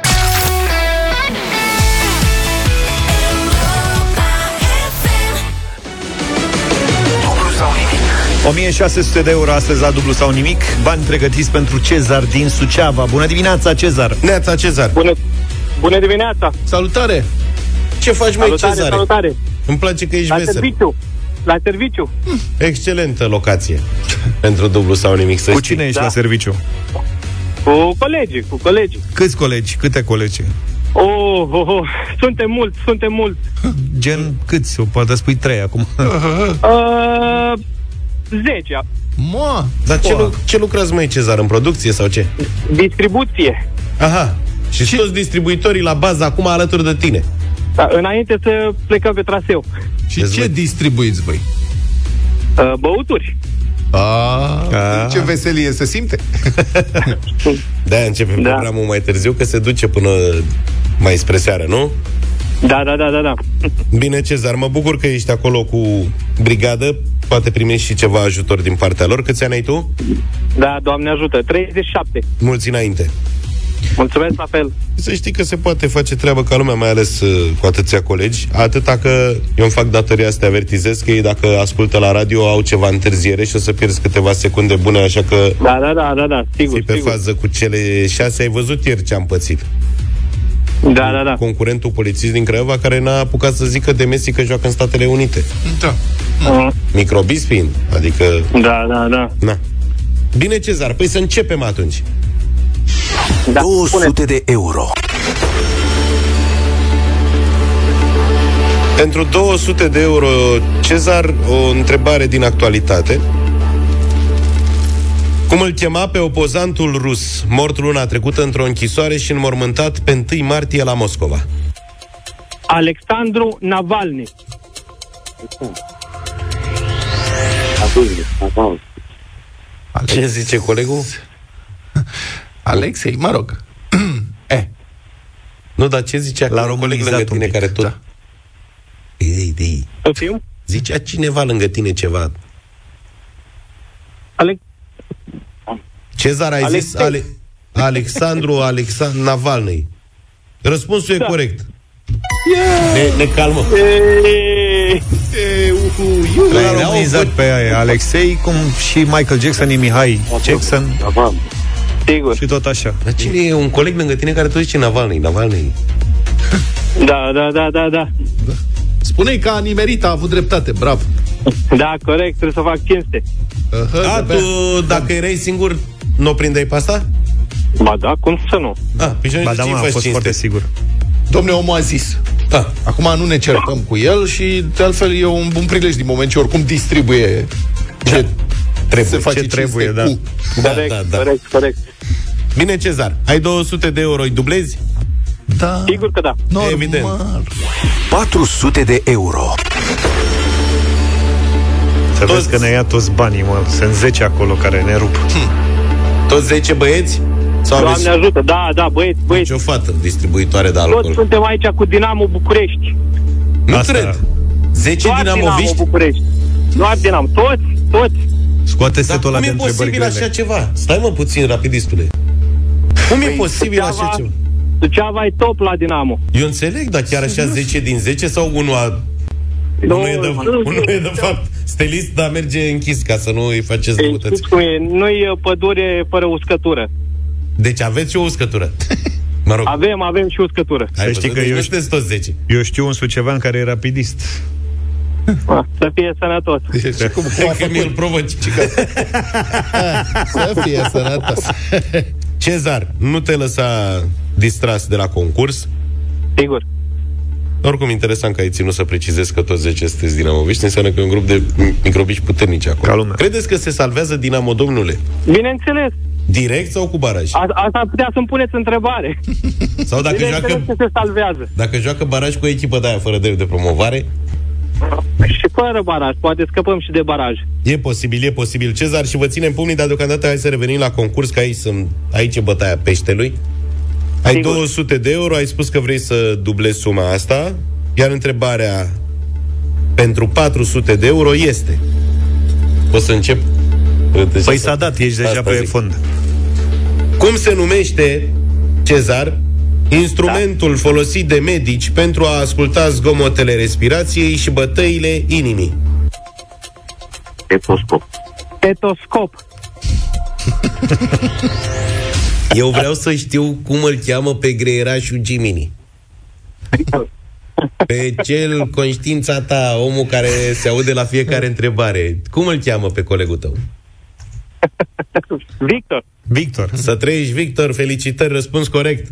o mie șase sute de euro astăzi la dublu sau nimic. Bani pregătiți pentru Cezar din Suceava. Bună dimineața, Cezar! Neața, Cezar! Bună, bună dimineața! Salutare! Ce faci, măi, salutare, Cezare? Salutare! Îmi place că ești la vesel. Serviciu. La serviciu. Excelentă locație pentru dublu sau nimic, să Cu știi. cine ești da. la serviciu? Cu colegii, cu colegii. Câți colegi? Câte colegi? Oh, oh, oh. Suntem mulți, suntem mulți. Gen, câți? O poate spui trei acum. Uh, zece. Moa! Dar ce, lu- ce lucrați, măi, Cezar, în producție sau ce? Distribuție. Aha. Și ce? Toți distribuitorii la bază acum alături de tine. Da, înainte să plecăm pe traseu. Și Deci ce voi... distribuiți, voi? Uh, băuturi. A, A. Ce veselie se simte. De-aia începem da. programul mai târziu, că se duce până mai spre seară, nu? Da, da, da, da, da. Bine, Cezar, mă bucur că ești acolo cu brigadă. Poate primești și ceva ajutor din partea lor. Câți ani ai tu? Da, Doamne ajută, treizeci și șapte. Mulți înainte. Mulțumesc la fel. Să știi că se poate face treabă ca lumea, mai ales uh, cu atâția colegi. Atâta că eu îmi fac datoria să te avertizez că ei, dacă ascultă la radio, au ceva întârziere și o să pierzi câteva secunde bune, așa că da, da, da, da, da, sigur, fii pe sigur. fază cu cele șase. Ai văzut ieri ce am pățit? Da, da, da. Concurentul polițist din Craiova care n-a apucat să zică de Messi că joacă în Statele Unite. Da. Uh. Microbis fiind, adică... Da, da, da. Na. Bine, Cezar, păi să începem atunci. Da, două sute de euro. Pentru două sute de euro, Cezar, o întrebare din actualitate. Cum îl chema pe opozantul rus, mort luna trecută într-o închisoare și înmormântat pe întâi martie la Moscova? Alexandru Navalny. Ce zice colegul? Alexei, mă rog. eh. Nu, dar ce zicea la coleg lângă tine care tot... Da. Ei, ei. Fiu? Zicea cineva lângă tine ceva. Ale... Cezar, ai Alexei. zis Ale- Alexandru Alexandru Navalny. Răspunsul da. e corect. Yeah. Ne, ne calmăm. Hey. Hey, uhu, L-ai românizat pe Alexei, cum și Michael Jackson e Mihai Jackson. Sigur. Și tot așa. Dar cine e un coleg lângă tine care tot zice Navalny? Navalny. Da, da, da, da, da. da. Spune-i că a nimerit, a avut dreptate, bravo. Da, corect, trebuie să fac cinste. Uh-huh, A, tu, dacă erai singur, nu o prindeai pe asta? Ba da, cum să nu? Ah, ba da, mă, a fost cinste. Foarte sigur. Dom'le, omul a zis. Da. Acum nu ne certăm cu el și, de altfel, e un bun prilej din moment ce oricum distribuie ce trebuie, se face ce trebuie, da. Cu. Da, corect, da, da. corect, corect. Bine, Cezar, ai două sute de euro, îi dublezi? Da. Sigur că da. Normal. Evident. patru sute de euro. Să toți... vezi că ne ia toți banii, mă. Sunt zece acolo care ne rup. Hmm. Toți zece băieți? Sau Doamne aveți... ajută, da, da, băieți, băieți. Nici o fată distribuitoare de alcool. Toți suntem aici cu Dinamo București. Nu Asta... cred. zece Doar dinamoviști? Dinamo București. Doar Dinamo, toți, toți. Scoate setul ăla de întrebări grele. Cum e posibil așa ceva? Stai mă puțin, rapidistule. Cum păi, e posibil Suceava, așa ceva? Suceava e top la Dinamo. Eu înțeleg, dar chiar așa zece din zece sau unul a... Unul e, de, unul e de fapt stelist, dar merge închis ca să nu îi faceți răutăți. Nu-i pădure fără uscătură. Deci aveți și o uscătură. Mă rog. Avem, avem și uscătură. Să știi că eu știu, toți zece. Eu știu un sucevan care e rapidist. A, să fie sănătos. Deci, cum, cum că mi-l provoci. Să fie sănătos. Cezar, nu te lăsa distras de la concurs. Sigur. Oricum, interesant că ai ținut să precizezi că toți zece sunteți dinamoviști. Înseamnă că e un grup de microbiști puternici acolo. Credeți că se salvează Dinamo, domnule? Bineînțeles. Direct sau cu baraj? A, asta putea să-mi puneți întrebare. Sau dacă joacă, că se salvează. Dacă joacă baraj cu o echipă de aia fără drept de promovare? Și fără baraj, poate scăpăm și de baraj. E posibil, e posibil. Cezar, și vă ținem pumnii, dar deocamdată hai să revenim la concurs, că aici, sunt, aici e bătaia peștelui. Ai Sigur. două sute de euro, ai spus că vrei să dublezi suma asta, iar întrebarea pentru patru sute de euro este: o să încep? Păi s-a dat, ești deja pe zic. fond. Cum se numește, Cezar, instrumentul da. folosit de medici pentru a asculta zgomotele respirației și bătăile inimii? Stetoscop. Stetoscop. Eu vreau să știu cum îl cheamă pe greierașul Jiminy. Pe cel, conștiința ta, omul care se aude la fiecare întrebare. Cum îl cheamă pe colegul tău? Victor. Victor. Să trăiești, Victor, felicitări, răspuns corect.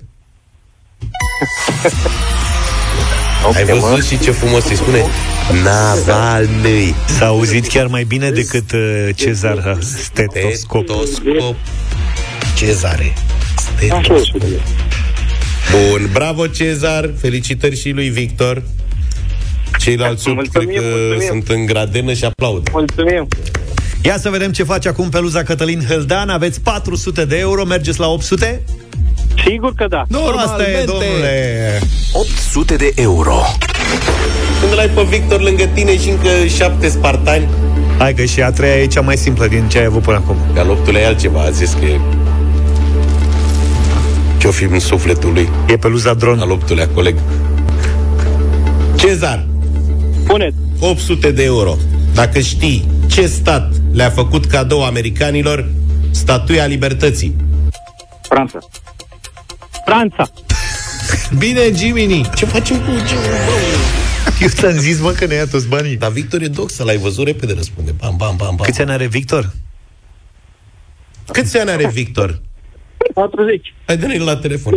Ai văzut și ce frumos îi spune? Navalny. S-a auzit chiar mai bine decât uh, Cezar. Stetoscop. Stetoscop. Cezare. Stetoscop. Bun, bravo Cezar, felicitări și lui Victor. Ceilalți opt cred că mulțumim. Sunt în gradenă și aplaudă. Mulțumim. Ia să vedem ce face acum peluza Cătălin Hâldan. Aveți patru sute de euro, mergeți la opt sute? Sigur că da. Normal, asta e, domnule. opt sute de euro. Când l-ai pe Victor lângă tine și încă șapte spartani. Hai că și a treia e cea mai simplă din ce ai avut până acum. Al optulea e altceva, a zis că e... Ce-o fi în sufletul lui? E peluza dron. Al optulea coleg. Cezar, puneți opt sute de euro. Dacă știi ce stat le-a făcut cadou americanilor Statuia Libertății? Franța. Franța. Bine, Jiminy. Ce facem cu Jiminy, bă? Eu ți-am zis, mă, că ne ia toți banii. Dar Victor e dox, l-ai văzut, repede răspunde. Bam, bam, bam, bam. Câți ani are Victor? Câți ani are Victor? patruzeci. Hai, dă-ne la telefon.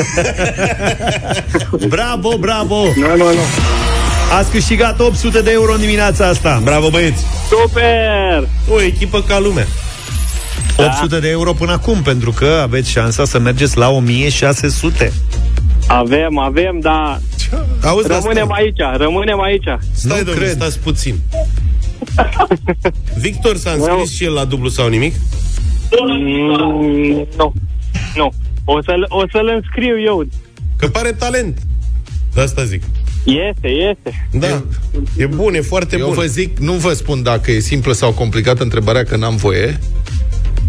Bravo, bravo. Nu, nu, nu. Ați câștigat opt sute de euro în dimineața asta. Bravo, băieți. Super. O echipă ca lumea. Da. opt sute de euro până acum, pentru că aveți șansa să mergeți la o mie șase sute. Avem, avem, dar auzi, rămânem asta? aici, rămânem aici. Stai, nu domnule, stați puțin. Victor s-a înscris și el la dublu sau nimic? Mm, nu, nu. O, să-l, o să-l înscriu eu. Că pare talent. De asta zic. Este, este. Da, e bun, e foarte eu bun. Eu vă zic, nu vă spun dacă e simplă sau complicată întrebarea, că n-am voie.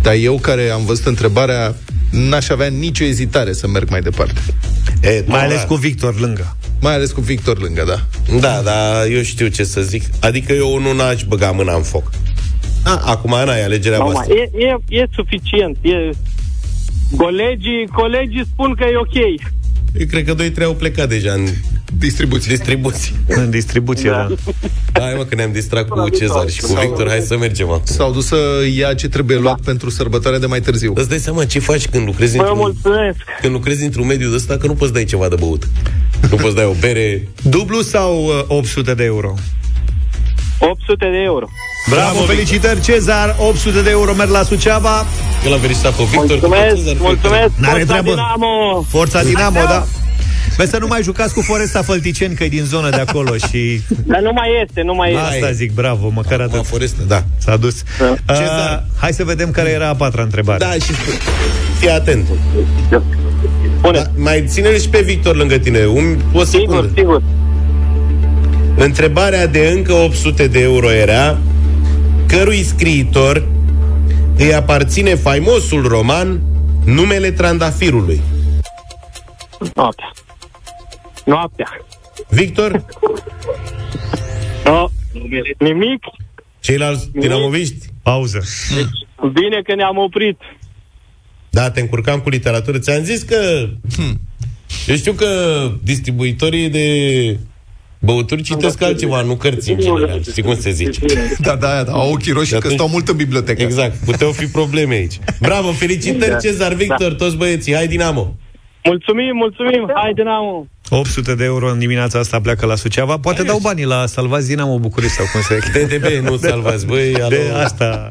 Dar eu, care am văzut întrebarea, n-aș avea nicio ezitare să merg mai departe. E, mai ales cu Victor lângă. Mai ales cu Victor lângă, da. Da, dar eu știu ce să zic. Adică eu nu n-aș băga mâna în foc. A, acum n-ai alegerea no, voastră. E, e, e suficient. E... Colegii, colegii spun că e ok. Eu cred că doi trei au plecat deja în distribuție. distribuție. În distribuție, da. da. Hai mă, că ne-am distrat cu Cezar și cu Victor. Hai să mergem acum. S-au dus să ia ce trebuie luat da. pentru sărbătoarea de mai târziu. Îți dai seama ce faci când lucrezi Bă, într-un, mulțumesc. când lucrezi într-un mediu de ăsta, că nu poți dai ceva de băut. Nu poți dai o bere. Dublu sau uh, opt sute de euro? opt sute de euro. Bravo, Bravo felicitări, Cezar. opt sute de euro merg la Suceava. Eu l-am felicitat pe Victor. Mulțumesc, Cezar, mulțumesc. N-are Forța treabă. Dinamo. Forța Dinamo, da. Vezi să nu mai jucați cu Foresta Fălticeni, că e din zonă de acolo și... Dar nu mai este, nu mai este. Asta zic, bravo, măcar atât. La Foresta, da. S-a dus. Da. Uh, hai să vedem care era a patra întrebare. Da, și fii atent. Bune. Da, mai ține-l și pe Victor lângă tine. Un, o secundă. Sigur, sigur. Întrebarea de încă opt sute de euro era: cărui scriitor îi aparține faimosul roman Numele Trandafirului? Noaptea. Noaptea. Victor? No, nimic. Ceilalți dinamoviști? Pauză. Bine că ne-am oprit. Da, te încurcam cu literatură. Ți-am zis că... Hmm. Eu știu că distribuitorii de băuturi citesc altceva, nu cărți în general. Știi cum se zice? Da, da, da, au ochii roșii, că stau mult în bibliotecă. Exact, puteau fi probleme aici. Bravo, felicitări, Cezar, Victor, da. Toți băieții, hai Dinamo! Mulțumim, mulțumim, hai Dinamo! opt sute de euro în dimineața asta pleacă la Suceava. Poate dau banii la Salvați Dinamo București sau cum se... D D B, nu Salvați, băi, alo. De asta...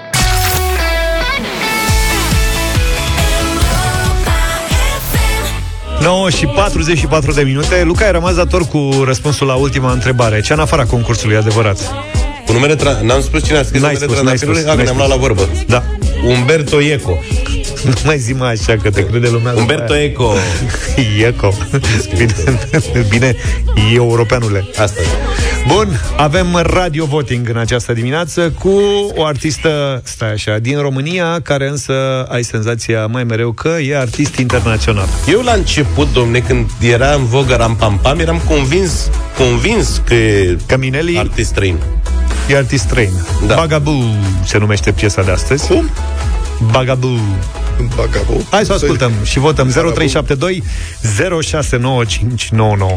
nouă și patruzeci și patru de minute. Luca, ai rămas dator cu răspunsul la ultima întrebare. Ce în afara concursului, adevărat? Cu numele tra- N-am spus cine a scris numele Trandafirului? Că ne-am luat la vorbă. Da. Umberto Eco. Nu mai zi mai așa, că te crede lumea. Umberto Eco. Eco. Bine, bine, europeanule. Asta. Bun, avem radio voting în această dimineață cu o artistă, stai așa, din România, care însă ai senzația mai mereu că e artist internațional. Eu la început, domne, când era în vogă Ram-Pam-Pam, eram convins, convins că e Căminelii artist străin. E artist străin. Da. Bugaboo se numește piesa de astăzi. Cum? Bugaboo. Bugaboo. Hai să ascultăm și votăm. Zero trei șapte doi zero șase nouă cinci nouă nouă.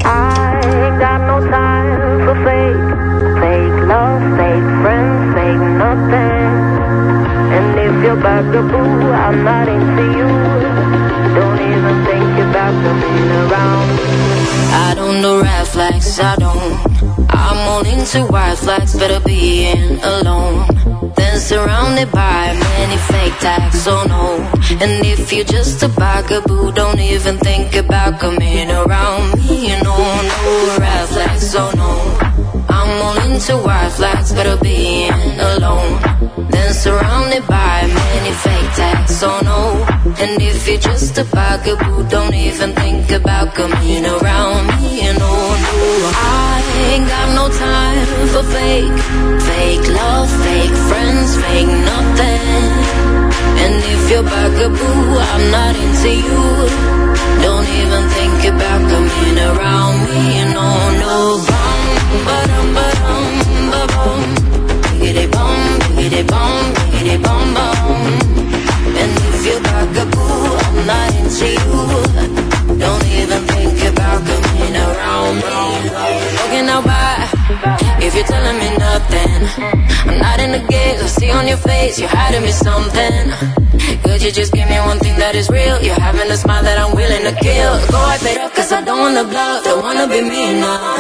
I don't know red flags, I don't. I'm all into white flags, better being alone than surrounded by many fake tags, oh no. And if you're just a bugaboo, don't even think about coming around me, no, no red flags, oh no. I'm all into white flags, better being alone than surrounded by many fake tags, oh no. And if you're just a bugaboo, don't even think about coming around me, no, no. I ain't got no time for fake, fake love, fake friends, fake nothing. And if you're bugaboo, I'm not into you. Don't even think about coming around me, no, no. Bum, ba-dum, ba-dum, ba-bum. Biggity bum, biggity bum, biggity bum, bum. And if you're bugaboo, I'm not into you. Don't even think about coming around me. Looking out by, if you're telling me nothing, I'm not in the gaze, I see on your face, you're hiding me something. Could you just give me one thing that is real? You're having a smile that I'm willing to kill. Go wipe it up, cause I don't wanna blow, don't wanna be me now.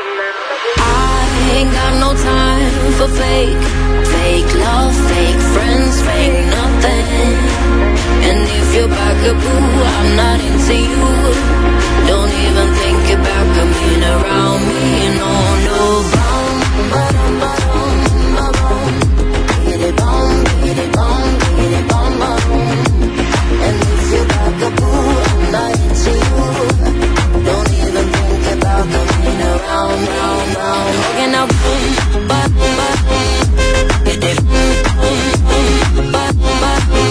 I ain't got no time for fake, fake love, fake friends, fake nothing. And if you're bugaboo, I'm not into you. Don't even think about coming around me, no, no. Bum, ba-dum, ba-dum, ba-bum. Biggity bum, biggity bum, biggity bum, bum. And if you're bugaboo, I'm not into you. Don't even think about coming around, round, round. Looking out, boom, ba-dum, ba-dum. Biggity boom, boom, boom, ba-dum, ba-dum.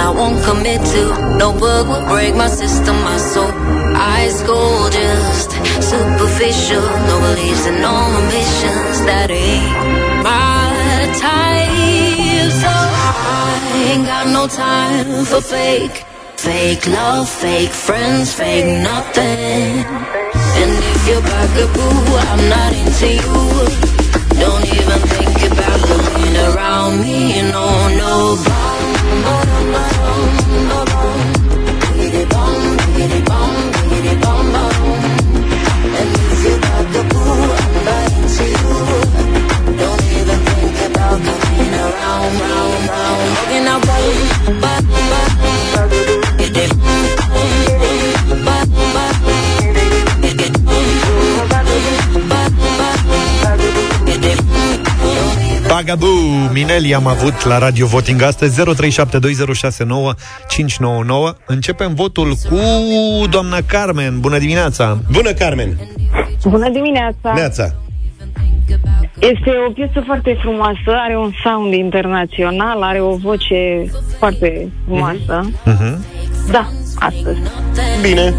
I won't commit to. No book will break my system, my soul. Ice cold, just superficial. No beliefs and no ambitions. That ain't my type. So I ain't got no time for fake. Fake love, fake friends, fake nothing. And if you're bugaboo, I'm not into you. Don't even think about coming around me. You know, no bomb, bomb, bomb, bomb, biggity bomb, biggity bomb, biggity bomb, bomb. And if you're bugaboo, I'm not into you. Don't even think about coming around, round, round. Looking out, bug, bug, bug. Bugaboo, Mineli am avut la Radio Voting astăzi. Zero trei șapte doi zero șase nouă cinci nouă nouă. Începem votul cu doamna Carmen. Bună dimineața! Bună, Carmen! Bună dimineața! Neața! Este o piesă foarte frumoasă, are un sound internațional, are o voce foarte frumoasă. Uh-huh. Da, astăzi. Bine.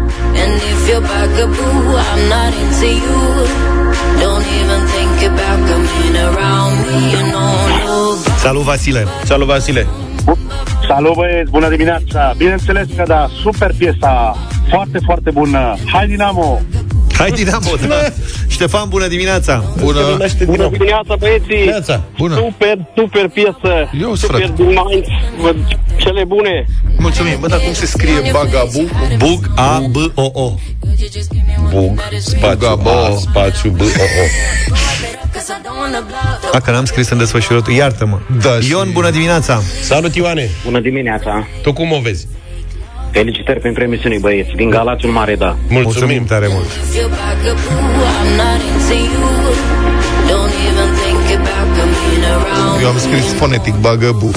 Salut, Vasile! Salut, Vasile! Salut, băieți! Bună dimineața! Bineînțeles că da, super piesa, foarte, foarte bună. Hai, Dinamo! Hai, Dinamo, da! Ștefan, bună dimineața! Bună! Bună dimineața, băieții! Neața. Bună! Super, super piesă! Eu, super frate. din Minds, cele bune! Mulțumim! Bă, dar cum se scrie Bugaboo? Bug, A, B, O, O. Bug, spațiu, A, spațiu, B, O, O. A, că n-am scris în desfășurător. Iartă-mă. Da, Ion, și... bună dimineața! Salut, Ioane! Bună dimineața! Tu cum o vezi? Felicitări pentru emisiunii, băieți. Din Galați, un mare da. Mulțumim, Mulțumim tare mult! Eu am scris fonetic Bugaboo.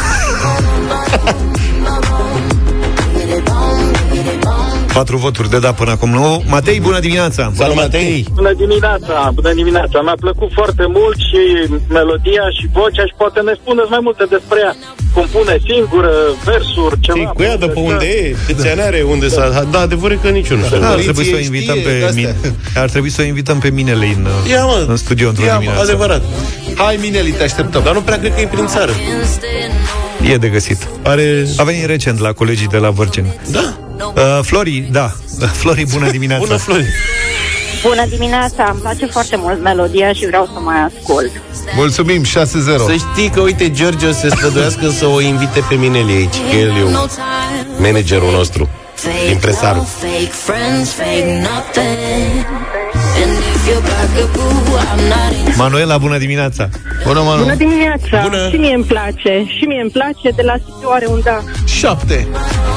Patru voturi de da până acum. Nu? Matei, bună dimineața! Salut, Matei! Bună dimineața! Bună dimineața! Mi-a plăcut foarte mult și melodia și vocea și poate ne spuneți mai multe despre ea. Compune singură, versuri, ceva. Știi, cu ea de pe unde e, câți ani are, unde s-a... Da, adevărul că niciunul. Da, ar trebui să o invităm pe mine. Ar trebui să o invităm pe Minele în, Ia, mă, în studio într-o ia, dimineață. Mă, adevărat. Hai, Mineli, te așteptăm. Dar nu prea cred că e prin țară. E de găsit. Are... A venit recent la colegii de la Vârgeni. Da. Uh, Flori, da. Flori, bună dimineața. Bună, Flori. Bună dimineața! Îmi place foarte mult melodia și vreau să mai ascult. Mulțumim, șase zero. Să știi că, uite, George o să se străduiască să o invite pe Mineli aici, că el e un managerul nostru, impresarul. Manuela, bună dimineața. Bună, Manu. Bună dimineața! Bună. Și mie îmi place, și mie îmi place, de la Sibiu are un da. Șapte.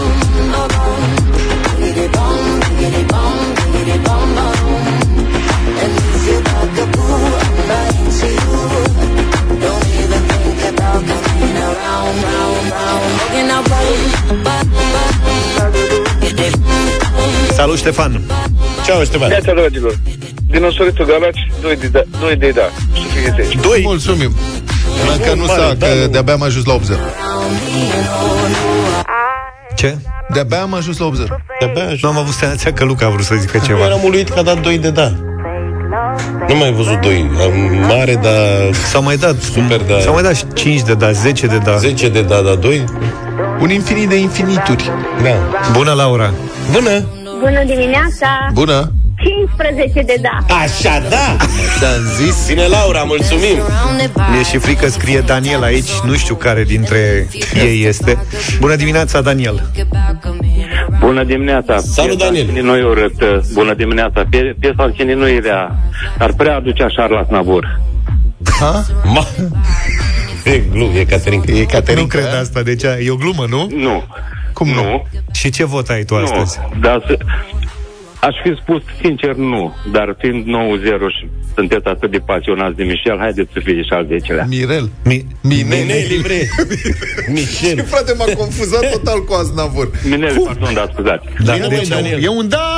Salut, Ștefan. Ceau, Ștefan. Neața, dragilor. Din Osoritul Galați, doi de da, doi de da. Să fie aici. Doi. Mulțumim. Că nu s-a, că de-abia am ajuns la opt zero. Ce? De-abia am ajuns la opt zero. De-abia ajuns. Nu am avut senzația că Luca a vrut să zică ceva. Eu eram uluit că a dat doi de da. Nu mai ai văzut doi. Mare, dar... S-au mai dat super, da. S-au mai dat și cinci de da, zece de da. zece de da, da, doi. Un infinit de infinituri. Da. Bună, Laura. Bună. Bună dimineața! Bună. cincisprezece de da. Așa, da. Te-am zis. Bine, Laura, mulțumim. E și frică, scrie Daniel aici. Nu știu care dintre ei este. Bună dimineața, Daniel. Bună dimineața. Salut, Daniel. Piesa nu-i urât. Bună dimineața. Pie- Piesa al nu e rea. Ar prea aduce așa la Snabur. Ha? Ma... E glu, e Caterinca. E Caterinca. Nu cred asta, deci e o glumă, nu? Nu. Cum nu? Nu. Și ce vot ai tu Nu. astăzi? Dar să... Aș fi spus sincer nu, dar fiind nouă zero și sunteți atât de pasionați de Michel, haideți să fie și al zecelea. Mirel. Mi- Mineli. bre. Michel. Și frate, m-a confuzat total cu Aznavour. Mineli, pardon, da, scuzați. Da, Bine, deci băi, Daniel. e un da!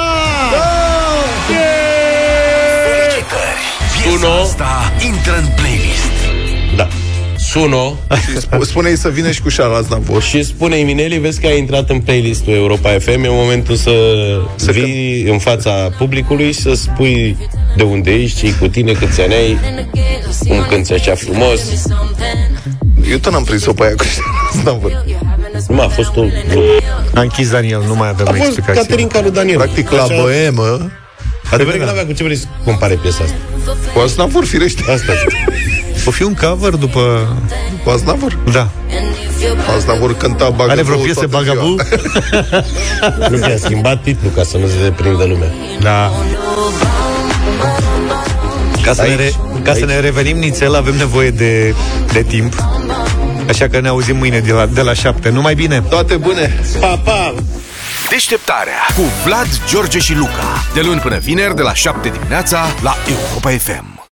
Felicitări! Piesa Uno. asta intră în playlist. Da. Suno. Spune-i să vină și cu șal Aznavour. Și spune-i, Mineli, vezi că ai intrat în playlistul Europa F M, e momentul să, să vii în fața publicului și să spui de unde ești, ce-i cu tine, câți ani ai, cum cânti așa frumos. Eu tot n-am prins-o pe aia cu șal Aznavour. Nu, a fost un... A închis Daniel, nu mai avem a explicații. A fost Caterinca lui Daniel. Practic la boemă. Adevărat că n-avea cu ce vrei să compare piesa asta. Cu Aznavour, firește. Asta. O fi un cover după... După Aznavour? Da. Aznavour cânta Bagabu. Are vreo piesă Bagabu? Nu mi-a schimbat titlul ca să nu se deprindă lumea. Da. Ca să, aici, ne, re, ca să ne revenim nițel, avem nevoie de, de timp. Așa că ne auzim mâine de la, de la șapte. Numai bine! Toate bune! Pa, pa! Deșteptarea cu Vlad, George și Luca. De luni până vineri, de la șapte dimineața, la Europa F M.